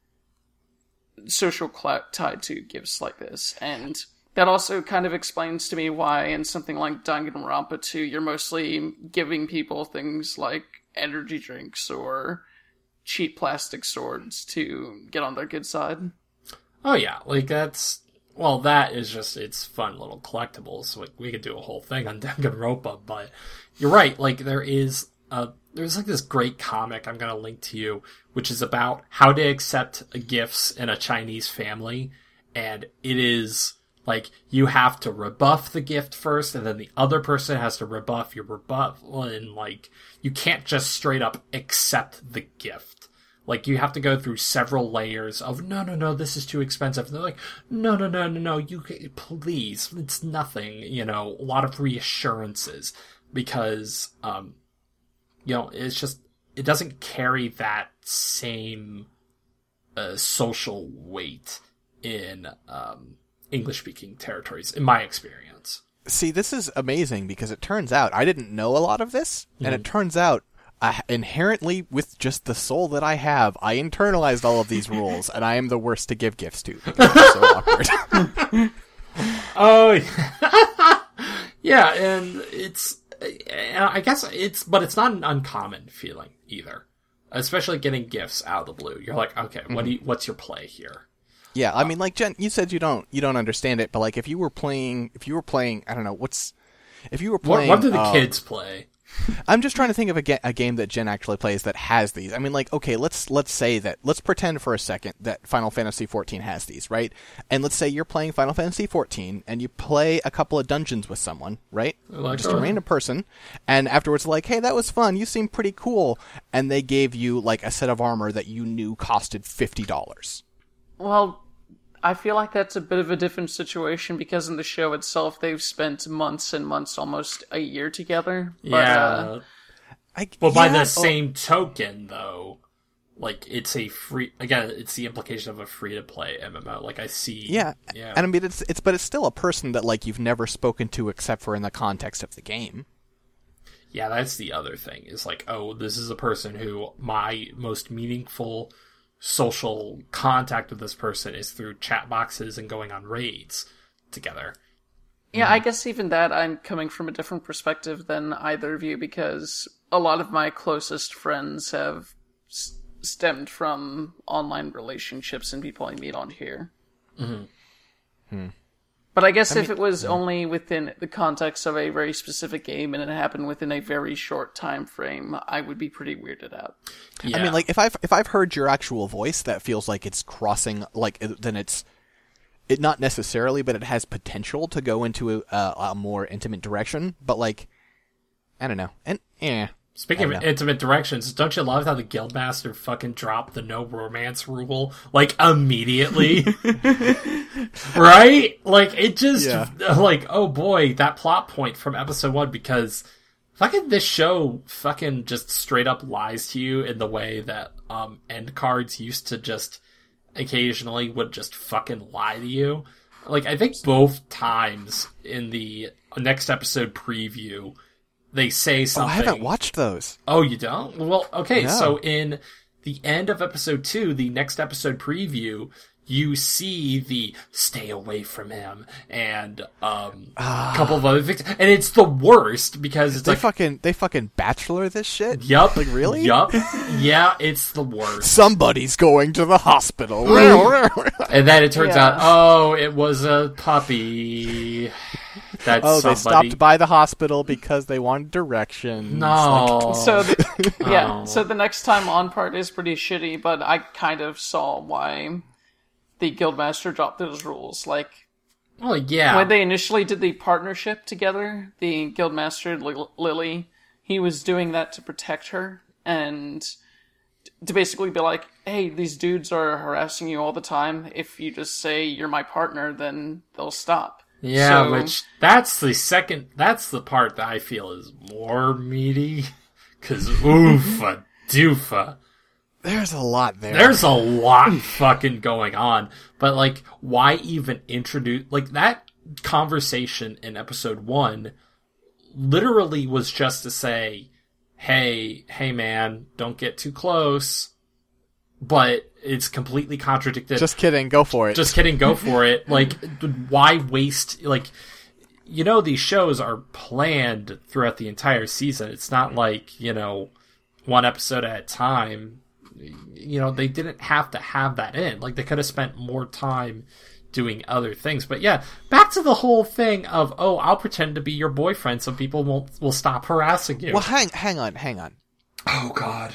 clout tied to gifts like this, and that also kind of explains to me why in something like Danganronpa 2, you're mostly giving people things like energy drinks or cheap plastic swords to get on their good side. Oh yeah, like that is just, it's fun little collectibles. Like, we could do a whole thing on Danganronpa, but you're right, like there's like this great comic I'm gonna link to you, which is about how to accept gifts in a Chinese family, and it is like, you have to rebuff the gift first, and then the other person has to rebuff your rebuff, and like, you can't just straight up accept the gift. Like, you have to go through several layers of, no, this is too expensive. And they're like, no, you please, it's nothing, you know, a lot of reassurances, because, you know, it's just, it doesn't carry that same social weight in English-speaking territories, in my experience. See, this is amazing, because it turns out I didn't know a lot of this, and it turns out inherently, with just the soul that I have, I internalized all of these rules, and I am the worst to give gifts to, because it's so awkward. Oh, yeah, and I guess but it's not an uncommon feeling either, especially getting gifts out of the blue. You're like, okay, what's your play here? Yeah, I mean, like, Jen, you said you don't understand it, but like, if you were playing, I don't know, if you were playing, what do the kids play? I'm just trying to think of a game that Jen actually plays that has these. I mean, like, okay, let's pretend for a second that Final Fantasy XIV has these, right? And let's say you're playing Final Fantasy XIV and you play a couple of dungeons with someone, right? Like, just a random person, and afterwards, like, hey, that was fun. You seem pretty cool, and they gave you like a set of armor that you knew costed $50. Well, I feel like that's a bit of a different situation, because in the show itself, they've spent months and months, almost a year together. But, yeah. By the same token, though, like, it's a free, again, it's the implication of a free-to-play MMO. Like, I see. Yeah. And I mean, but it's still a person that, like, you've never spoken to except for in the context of the game. Yeah, that's the other thing, is like, oh, this is a person who my most meaningful social contact with this person is through chat boxes and going on raids together. Yeah, I guess even that, I'm coming from a different perspective than either of you, because a lot of my closest friends have stemmed from online relationships and people I meet on here. But I guess if it was only within the context of a very specific game and it happened within a very short time frame, I would be pretty weirded out. Yeah. I mean, like, if I've heard your actual voice, that feels like it's crossing, like, then it not necessarily, but it has potential to go into a more intimate direction. But, like, I don't know. And, Speaking of intimate directions, don't you love how the Guildmaster fucking dropped the no romance rule, like, immediately? Right? Like, it just, like, oh boy, that plot point from episode 1, because fucking this show fucking just straight up lies to you in the way that, end cards used to just occasionally would just fucking lie to you. Like, I think both times in the next episode preview, they say something. I haven't watched those. Oh, you don't? Well, okay, No. So in the end of episode 2, the next episode preview, you see the stay away from him and a couple of other things. And it's the worst because it's They like... fucking bachelor this shit? Yup. Like, really? Yup. Yeah, it's the worst. Somebody's going to the hospital. And then it turns Yeah. out, oh, it was a puppy. That's They somebody. stopped by the hospital because they wanted directions. No. So, Oh. so the next time on part is pretty shitty, but I kind of saw why the Guildmaster dropped those rules. Like, Well, yeah. when they initially did the partnership together, the Guildmaster, Lily, he was doing that to protect her, and to basically be like, hey, these dudes are harassing you all the time. If you just say you're my partner, then they'll stop. Yeah, So- which that's the part that I feel is more meaty. Cause oofa doofa. There's a lot there. There's a lot fucking going on. But like, why even introduce, like that conversation in episode 1 literally was just to say, hey man, don't get too close. But it's completely contradicted. Just kidding, go for it. Just kidding, go for it. Like, why waste, like, you know, these shows are planned throughout the entire season. It's not like, you know, one episode at a time. You know, they didn't have to have that in. Like, they could have spent more time doing other things. But yeah, back to the whole thing of, oh, I'll pretend to be your boyfriend so people will stop harassing you. Well, hang on. Oh, God.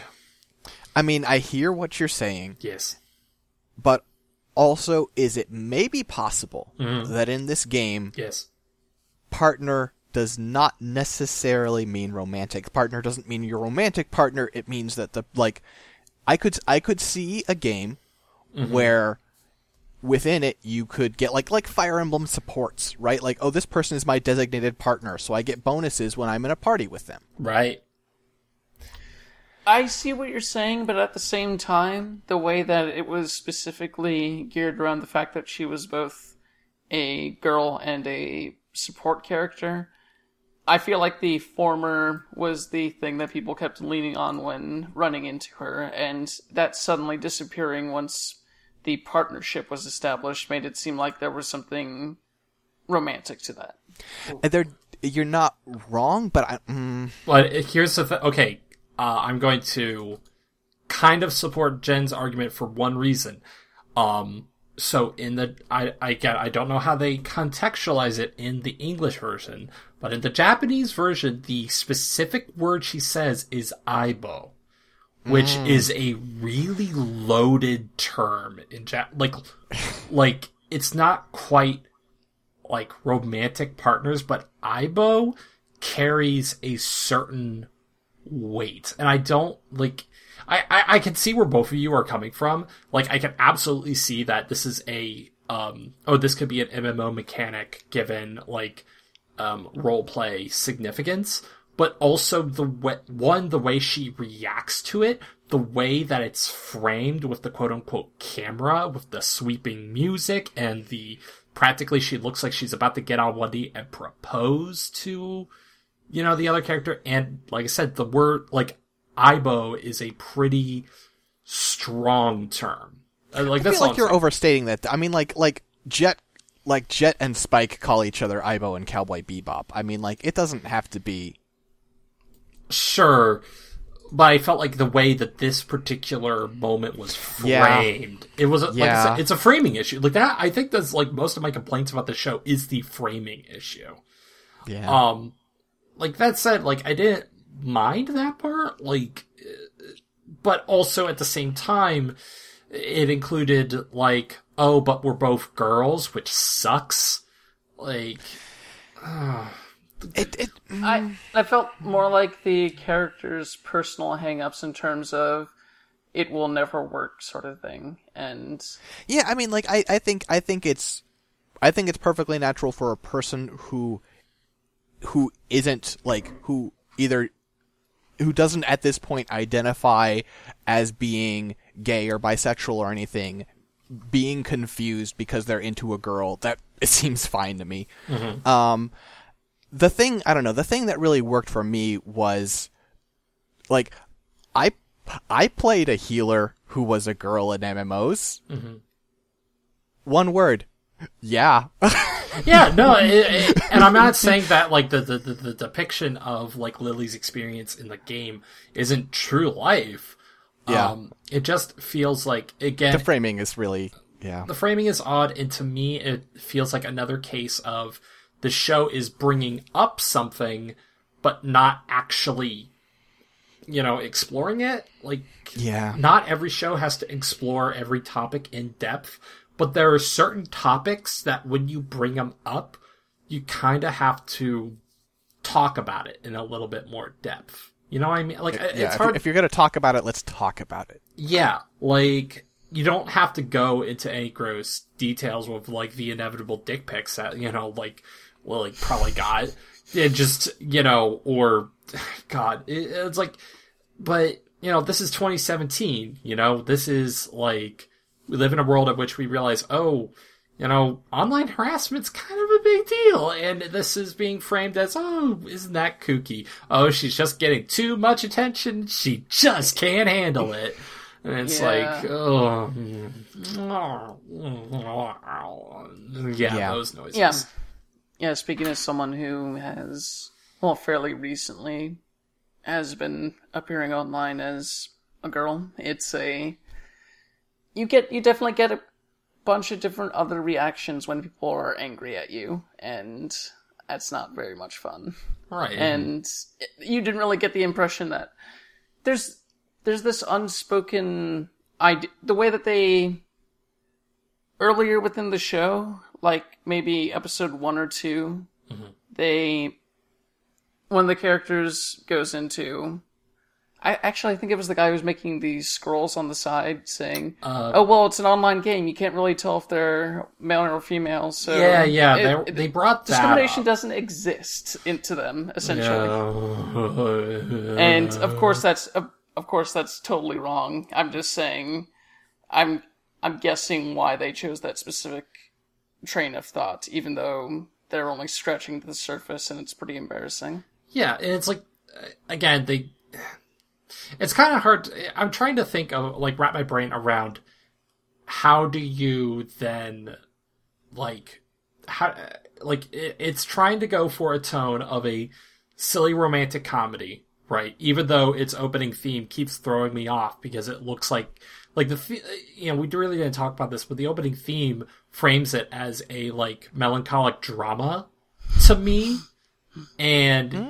I mean, I hear what you're saying, Yes. but also, is it maybe possible that in this game, Yes. partner does not necessarily mean romantic. Partner doesn't mean your romantic partner. It means that I could see a game where within it you could get like Fire Emblem supports, right? Like, oh, this person is my designated partner, so I get bonuses when I'm in a party with them. Right. I see what you're saying, but at the same time, the way that it was specifically geared around the fact that she was both a girl and a support character, I feel like the former was the thing that people kept leaning on when running into her, and that suddenly disappearing once the partnership was established made it seem like there was something romantic to that. And you're not wrong, but But here's the thing. Okay, I'm going to kind of support Jen's argument for one reason. So in the, I don't know how they contextualize it in the English version, but in the Japanese version, the specific word she says is aibo, which is a really loaded term in like it's not quite like romantic partners, but aibo carries a certain weight, and I don't like. I can see where both of you are coming from. Like, I can absolutely see that this is this could be an MMO mechanic given, like, roleplay significance, but also the way she reacts to it, the way that it's framed with the quote-unquote camera, with the sweeping music, and practically she looks like she's about to get on one knee and propose to, you know, the other character, and, like I said, the word, like, aibo is a pretty strong term. Like, I that's feel like all you're I'm saying. overstating that. I mean, like Jet and Spike call each other Aibo and Cowboy Bebop. I mean, like, it doesn't have to be. Sure, but I felt like the way that this particular moment was framed, it was like I said, it's a framing issue. Like that, I think that's like most of my complaints about the show is the framing issue. Yeah. Like that said, like I didn't mind that part, like, but also at the same time, it included like, oh, but we're both girls, which sucks. Like, I felt more like the character's personal hang-ups in terms of it will never work sort of thing. And yeah, I mean, like I think it's perfectly natural for a person who isn't like who doesn't at this point identify as being gay or bisexual or anything, being confused because they're into a girl. That it seems fine to me. Mm-hmm. The thing that really worked for me was like I played a healer who was a girl in MMOs. Mm-hmm. One word. Yeah. Yeah, no, and I'm not saying that like the depiction of like Lily's experience in the game isn't true life. Yeah. It just feels like, again, the framing is really, the framing is odd, and to me it feels like another case of the show is bringing up something but not actually, exploring it. Like, yeah, not every show has to explore every topic in depth. But there are certain topics that when you bring them up, you kind of have to talk about it in a little bit more depth. You know what I mean? Like, it's hard. If you're going to talk about it, let's talk about it. Yeah, like, you don't have to go into any gross details with, like, the inevitable dick pics that, like, Lily probably got. It just, or, God, it's like, but, this is 2017, this is, like, we live in a world in which we realize, online harassment's kind of a big deal, and this is being framed as, isn't that kooky? Oh, she's just getting too much attention, she just can't handle it. And it's those noises. Yeah, speaking as someone who has, fairly recently has been appearing online as a girl, you definitely get a bunch of different other reactions when people are angry at you, and that's not very much fun. Right. And you didn't really get the impression that there's this unspoken idea, the way that they, earlier within the show, like maybe episode 1 or 2, one of the characters goes into, I think it was the guy who was making these scrolls on the side saying, it's an online game. You can't really tell if they're male or female. So they brought that discrimination up. Doesn't exist into them, essentially. And of course that's totally wrong. I'm just saying, I'm guessing why they chose that specific train of thought, even though they're only scratching the surface, and it's pretty embarrassing. Yeah, and it's like, again, it's kind of hard. I'm trying to think of, like, wrap my brain around how do you then, it's trying to go for a tone of a silly romantic comedy, right? Even though its opening theme keeps throwing me off because it looks like we really didn't talk about this, but the opening theme frames it as a, like, melancholic drama to me, and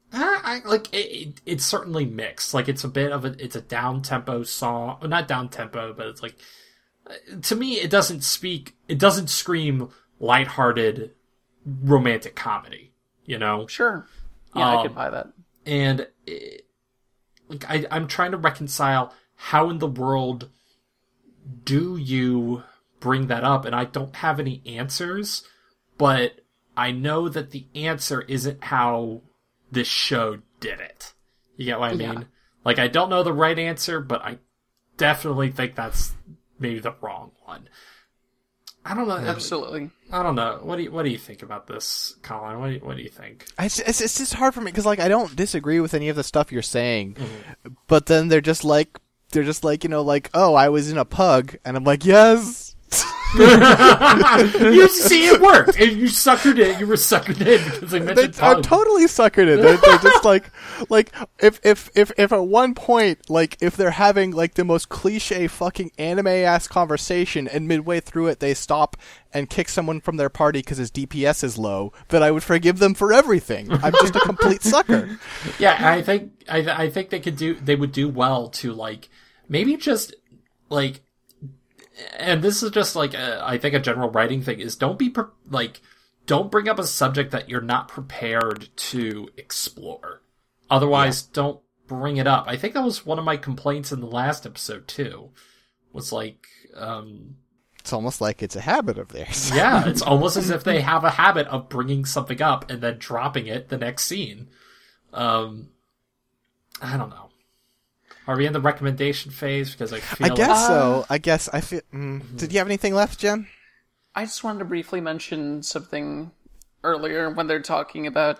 it's certainly mixed. Like, it's a bit of it's a down-tempo song. Not down-tempo, but it's like, to me, it doesn't scream lighthearted romantic comedy, Sure. Yeah, I could buy that. And, I'm trying to reconcile how in the world do you bring that up, and I don't have any answers, but I know that the answer isn't how this show did it. You get what I mean? Like, I don't know the right answer, but I definitely think that's maybe the wrong one. I don't know. Absolutely. I don't know. What do you think about this, Colin? What do you think? It's just hard for me because, like, I don't disagree with any of the stuff you're saying, but then they're just like, oh, I was in a pug, and I'm like, yes. You see, it worked, and you suckered it. You were suckered in because they mentioned I'm totally suckered in. They're just like if at one point, like if they're having like the most cliche fucking anime ass conversation, and midway through it they stop and kick someone from their party because his DPS is low, then I would forgive them for everything. I'm just a complete sucker. Yeah, I think they would do well to like maybe just like. And this is just like I think a general writing thing is don't bring up a subject that you're not prepared to explore. Otherwise, don't bring it up. I think that was one of my complaints in the last episode too. Was like, it's almost like it's a habit of theirs. Yeah, it's almost as if they have a habit of bringing something up and then dropping it the next scene. I don't know. Are we in the recommendation phase? Because I guess so. I guess I feel. Did you have anything left, Jen? I just wanted to briefly mention something earlier when they're talking about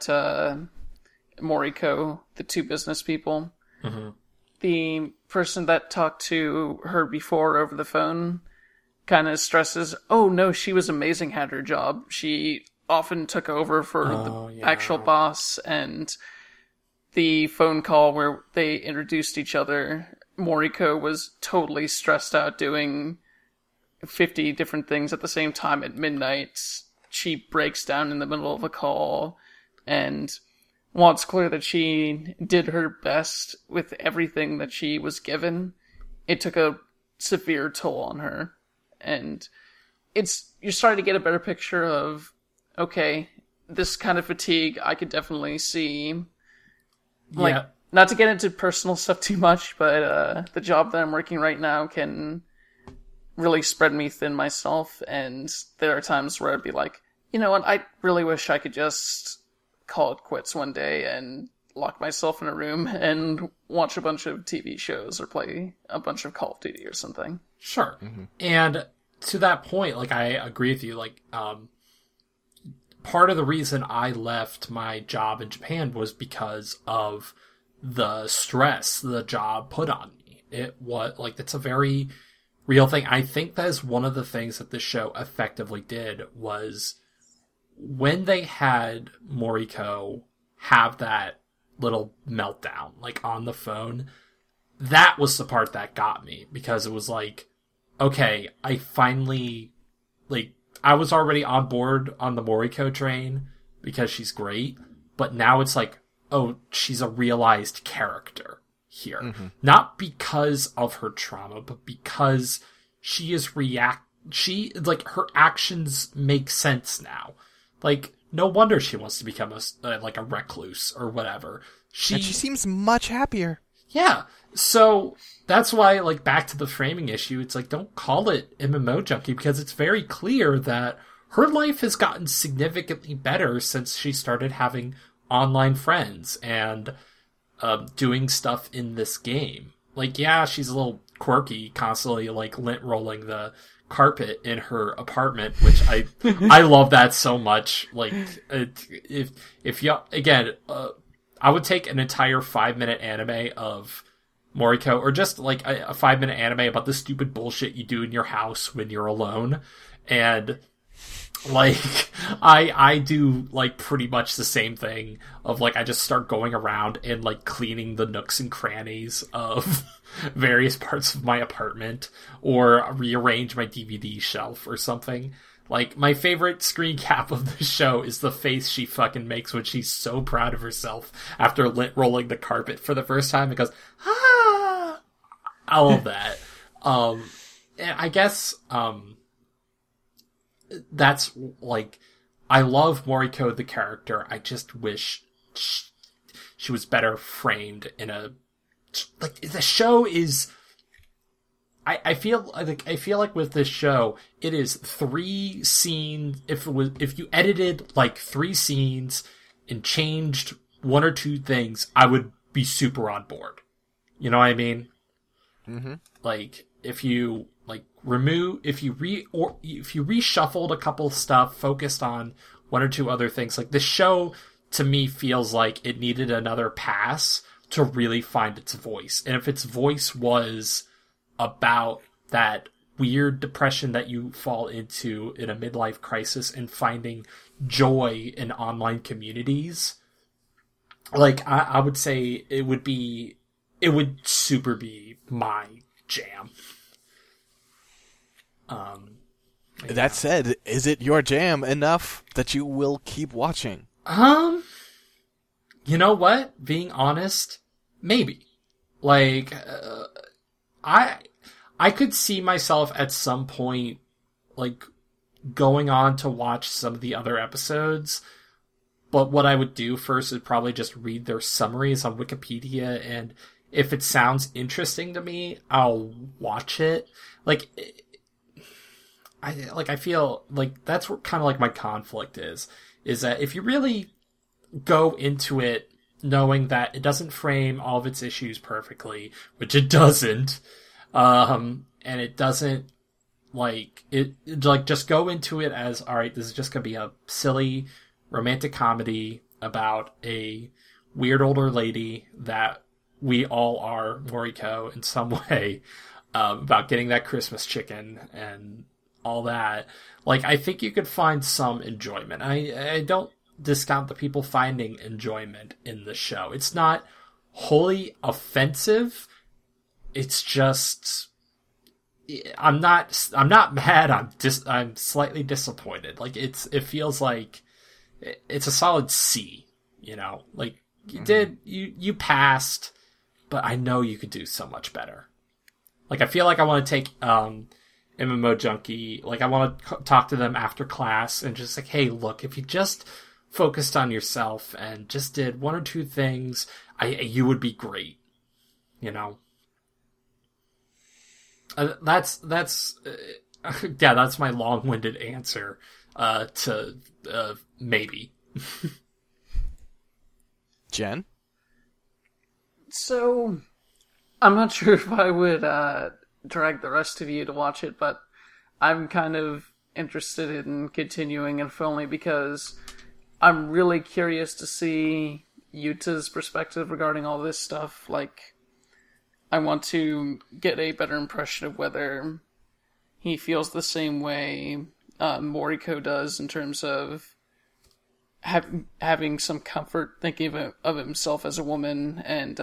Moriko, the two business people. Mm-hmm. The person that talked to her before over the phone kind of stresses, oh no, she was amazing at her job. She often took over for the actual boss, and the phone call where they introduced each other, Moriko was totally stressed out doing 50 different things at the same time at midnight. She breaks down in the middle of a call, and while it's clear that she did her best with everything that she was given, it took a severe toll on her. And you're starting to get a better picture of, okay, this kind of fatigue I could definitely see. Like, not to get into personal stuff too much, but the job that I'm working right now can really spread me thin myself, and there are times where I'd be like, you know what, I really wish I could just call it quits one day and lock myself in a room and watch a bunch of TV shows or play a bunch of Call of Duty or something. Sure. Mm-hmm. And to that point, like, I agree with you, like, part of the reason I left my job in Japan was because of the stress the job put on me. It's a very real thing. I think that is one of the things that the show effectively did was when they had Moriko have that little meltdown, like on the phone, that was the part that got me, because it was like, okay, I finally, like, I was already on board on the Moriko train because she's great, but now it's like, oh, she's a realized character here. Mm-hmm. Not because of her trauma, but because she is her actions make sense now. Like, no wonder she wants to become a recluse or whatever. And she seems much happier. Yeah. So that's why, like, back to the framing issue, it's like, don't call it MMO Junkie, because it's very clear that her life has gotten significantly better since she started having online friends and doing stuff in this game. Like, yeah, she's a little quirky, constantly, like, lint rolling the carpet in her apartment, which I love that so much. Like, if you, again, I would take an entire 5-minute anime of Moriko, or just like a 5-minute anime about the stupid bullshit you do in your house when you're alone, and like I do like pretty much the same thing of like I just start going around and like cleaning the nooks and crannies of various parts of my apartment, or rearrange my DVD shelf or something. Like, my favorite screen cap of the show is the face she fucking makes when she's so proud of herself after lint rolling the carpet for the first time and goes, ah! I love that. And I guess, that's, like, I love Moriko the character. I just wish she was better framed in a, like, the show is, I feel like with this show, it is 3 scenes. If you edited like 3 scenes and changed 1 or 2 things, I would be super on board. You know what I mean? Mm-hmm. Like, if you like if you reshuffled a couple stuff, focused on 1 or 2 other things, like, the show to me feels like it needed another pass to really find its voice. And if its voice was about that weird depression that you fall into in a midlife crisis and finding joy in online communities. Like, I would say it would super be my jam. That said, is it your jam enough that you will keep watching? You know what? Being honest, maybe. Like, I could see myself at some point, like, going on to watch some of the other episodes, but what I would do first is probably just read their summaries on Wikipedia, and if it sounds interesting to me, I'll watch it. I feel like that's what kind of like my conflict is that if you really go into it knowing that it doesn't frame all of its issues perfectly, which it doesn't, and it doesn't, just go into it as, alright, this is just gonna be a silly romantic comedy about a weird older lady that we all are, Moriko, in some way, about getting that Christmas chicken and all that. Like, I think you could find some enjoyment. I don't discount the people finding enjoyment in the show. It's not wholly offensive. It's just, I'm not mad. I'm slightly disappointed. Like, it feels like it's a solid C, you know? Like, you passed, but I know you could do so much better. Like, I feel like I want to take, MMO Junkie, like, I want to talk to them after class and just like, hey, look, if you just focused on yourself and just did one or two things, you would be great, you know? That's my long-winded answer, to, maybe. Jen? So, I'm not sure if I would, drag the rest of you to watch it, but I'm kind of interested in continuing, if only because I'm really curious to see Yuta's perspective regarding all this stuff. Like, I want to get a better impression of whether he feels the same way Moriko does in terms of having some comfort thinking of himself as a woman, and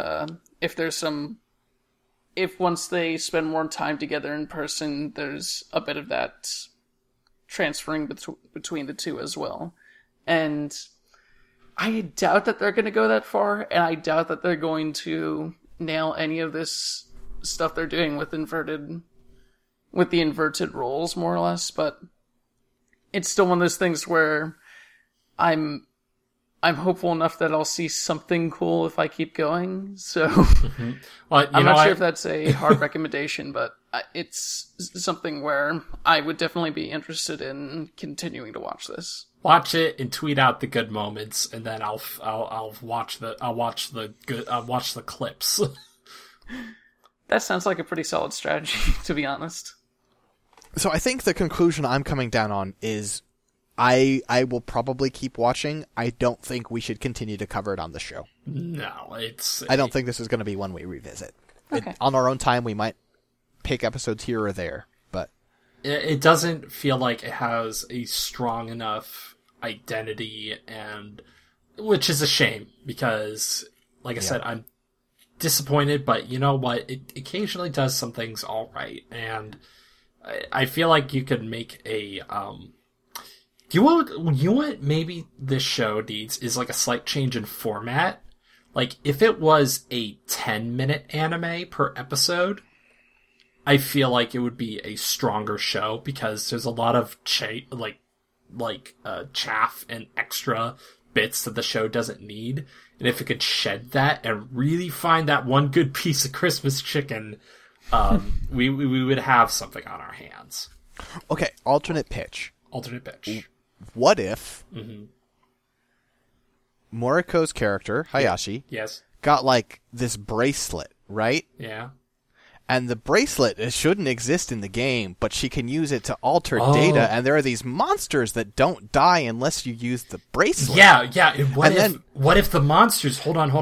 if once they spend more time together in person, there's a bit of that transferring between the two as well. And I doubt that they're going to go that far, and I doubt that they're going to nail any of this stuff they're doing with the inverted roles, more or less, but it's still one of those things where I'm hopeful enough that I'll see something cool if I keep going. So well, I'm not sure if that's a hard recommendation, but it's something where I would definitely be interested in continuing to watch this. Watch it and tweet out the good moments, and then I'll watch the clips. That sounds like a pretty solid strategy, to be honest. So I think the conclusion I'm coming down on is I will probably keep watching. I don't think we should continue to cover it on the show. No, I don't think this is going to be one we revisit. Okay. On our own time, we might pick episodes here or there, but it doesn't feel like it has a strong enough identity, and which is a shame because, like I said, I'm disappointed. But you know what? It occasionally does some things all right, and I feel like you could make a You know what maybe this show needs is like a slight change in format. Like, if it was a 10-minute anime per episode, I feel like it would be a stronger show because there's a lot of chaff and extra bits that the show doesn't need. And if it could shed that and really find that one good piece of Christmas chicken, we would have something on our hands. Okay, alternate pitch. What if Moriko's character, Hayashi, got like this bracelet, right? Yeah. And the bracelet shouldn't exist in the game, but she can use it to alter data, and there are these monsters that don't die unless you use the bracelet. Yeah. What if the monsters... Hold on,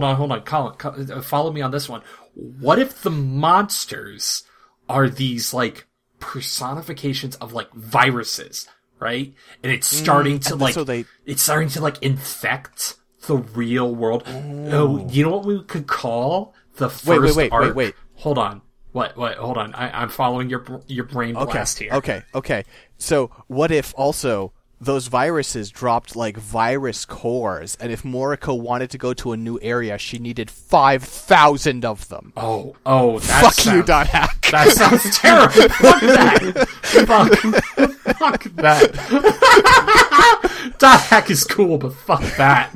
Colin, follow me on this one. What if the monsters are these, like, personifications of like viruses, right? And it's starting to like it's starting to like infect the real world. Oh, you know what we could call the first arc? Wait. Hold on. What? Hold on. I'm following your brain blast here. Okay. So what if also those viruses dropped like virus cores, and if Moriko wanted to go to a new area, she needed 5,000 of them? Oh, fuck you, Dot Hack. That sounds terrible. Fuck that. Fuck that. Dot Hack is cool, but fuck that.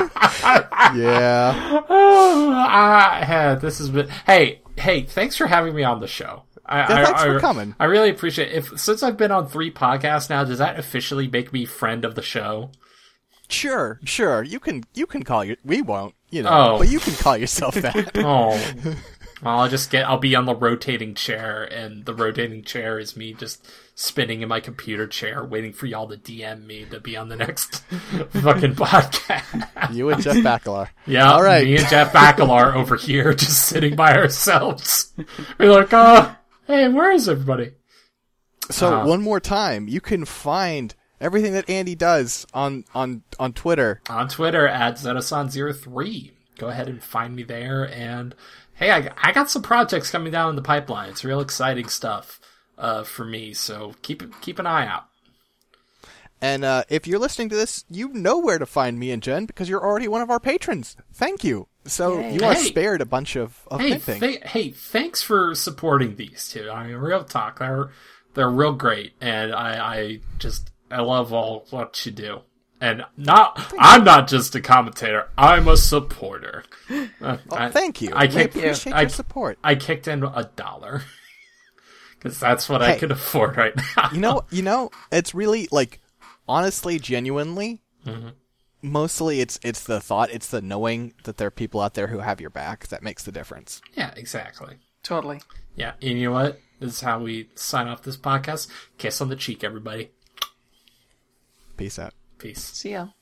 Yeah. This has been. Hey, thanks for having me on the show. Thanks for coming. I really appreciate it. Since I've been on 3 podcasts now, does that officially make me friend of the show? Sure. You can call we won't, but you can call yourself that. Well, I'll be on the rotating chair, and the rotating chair is me just spinning in my computer chair, waiting for y'all to DM me to be on the next fucking podcast. You and Jeff Bakalar. Yeah, all right. Me and Jeff Bakalar over here, just sitting by ourselves. We're like, hey, where is everybody? So one more time, you can find everything that Andy does on Twitter. On Twitter at Zetasan03. Go ahead and find me there. And hey, I got some projects coming down in the pipeline. It's real exciting stuff for me. So keep an eye out. And if you're listening to this, you know where to find me and Jen because you're already one of our patrons. Thank you. So you are spared a bunch of things. Thanks for supporting these two. I mean, real talk. They're real great, and I love all what you do. And I'm not just a commentator. I'm a supporter. Thank you. I appreciate your support. I kicked in $1 because that's what I could afford right now. You know, it's really like, honestly, genuinely. Mm-hmm. Mostly, it's the thought, it's the knowing that there are people out there who have your back that makes the difference. Yeah, exactly. Totally. Yeah, and you know what? This is how we sign off this podcast. Kiss on the cheek, everybody. Peace out. Peace. See ya.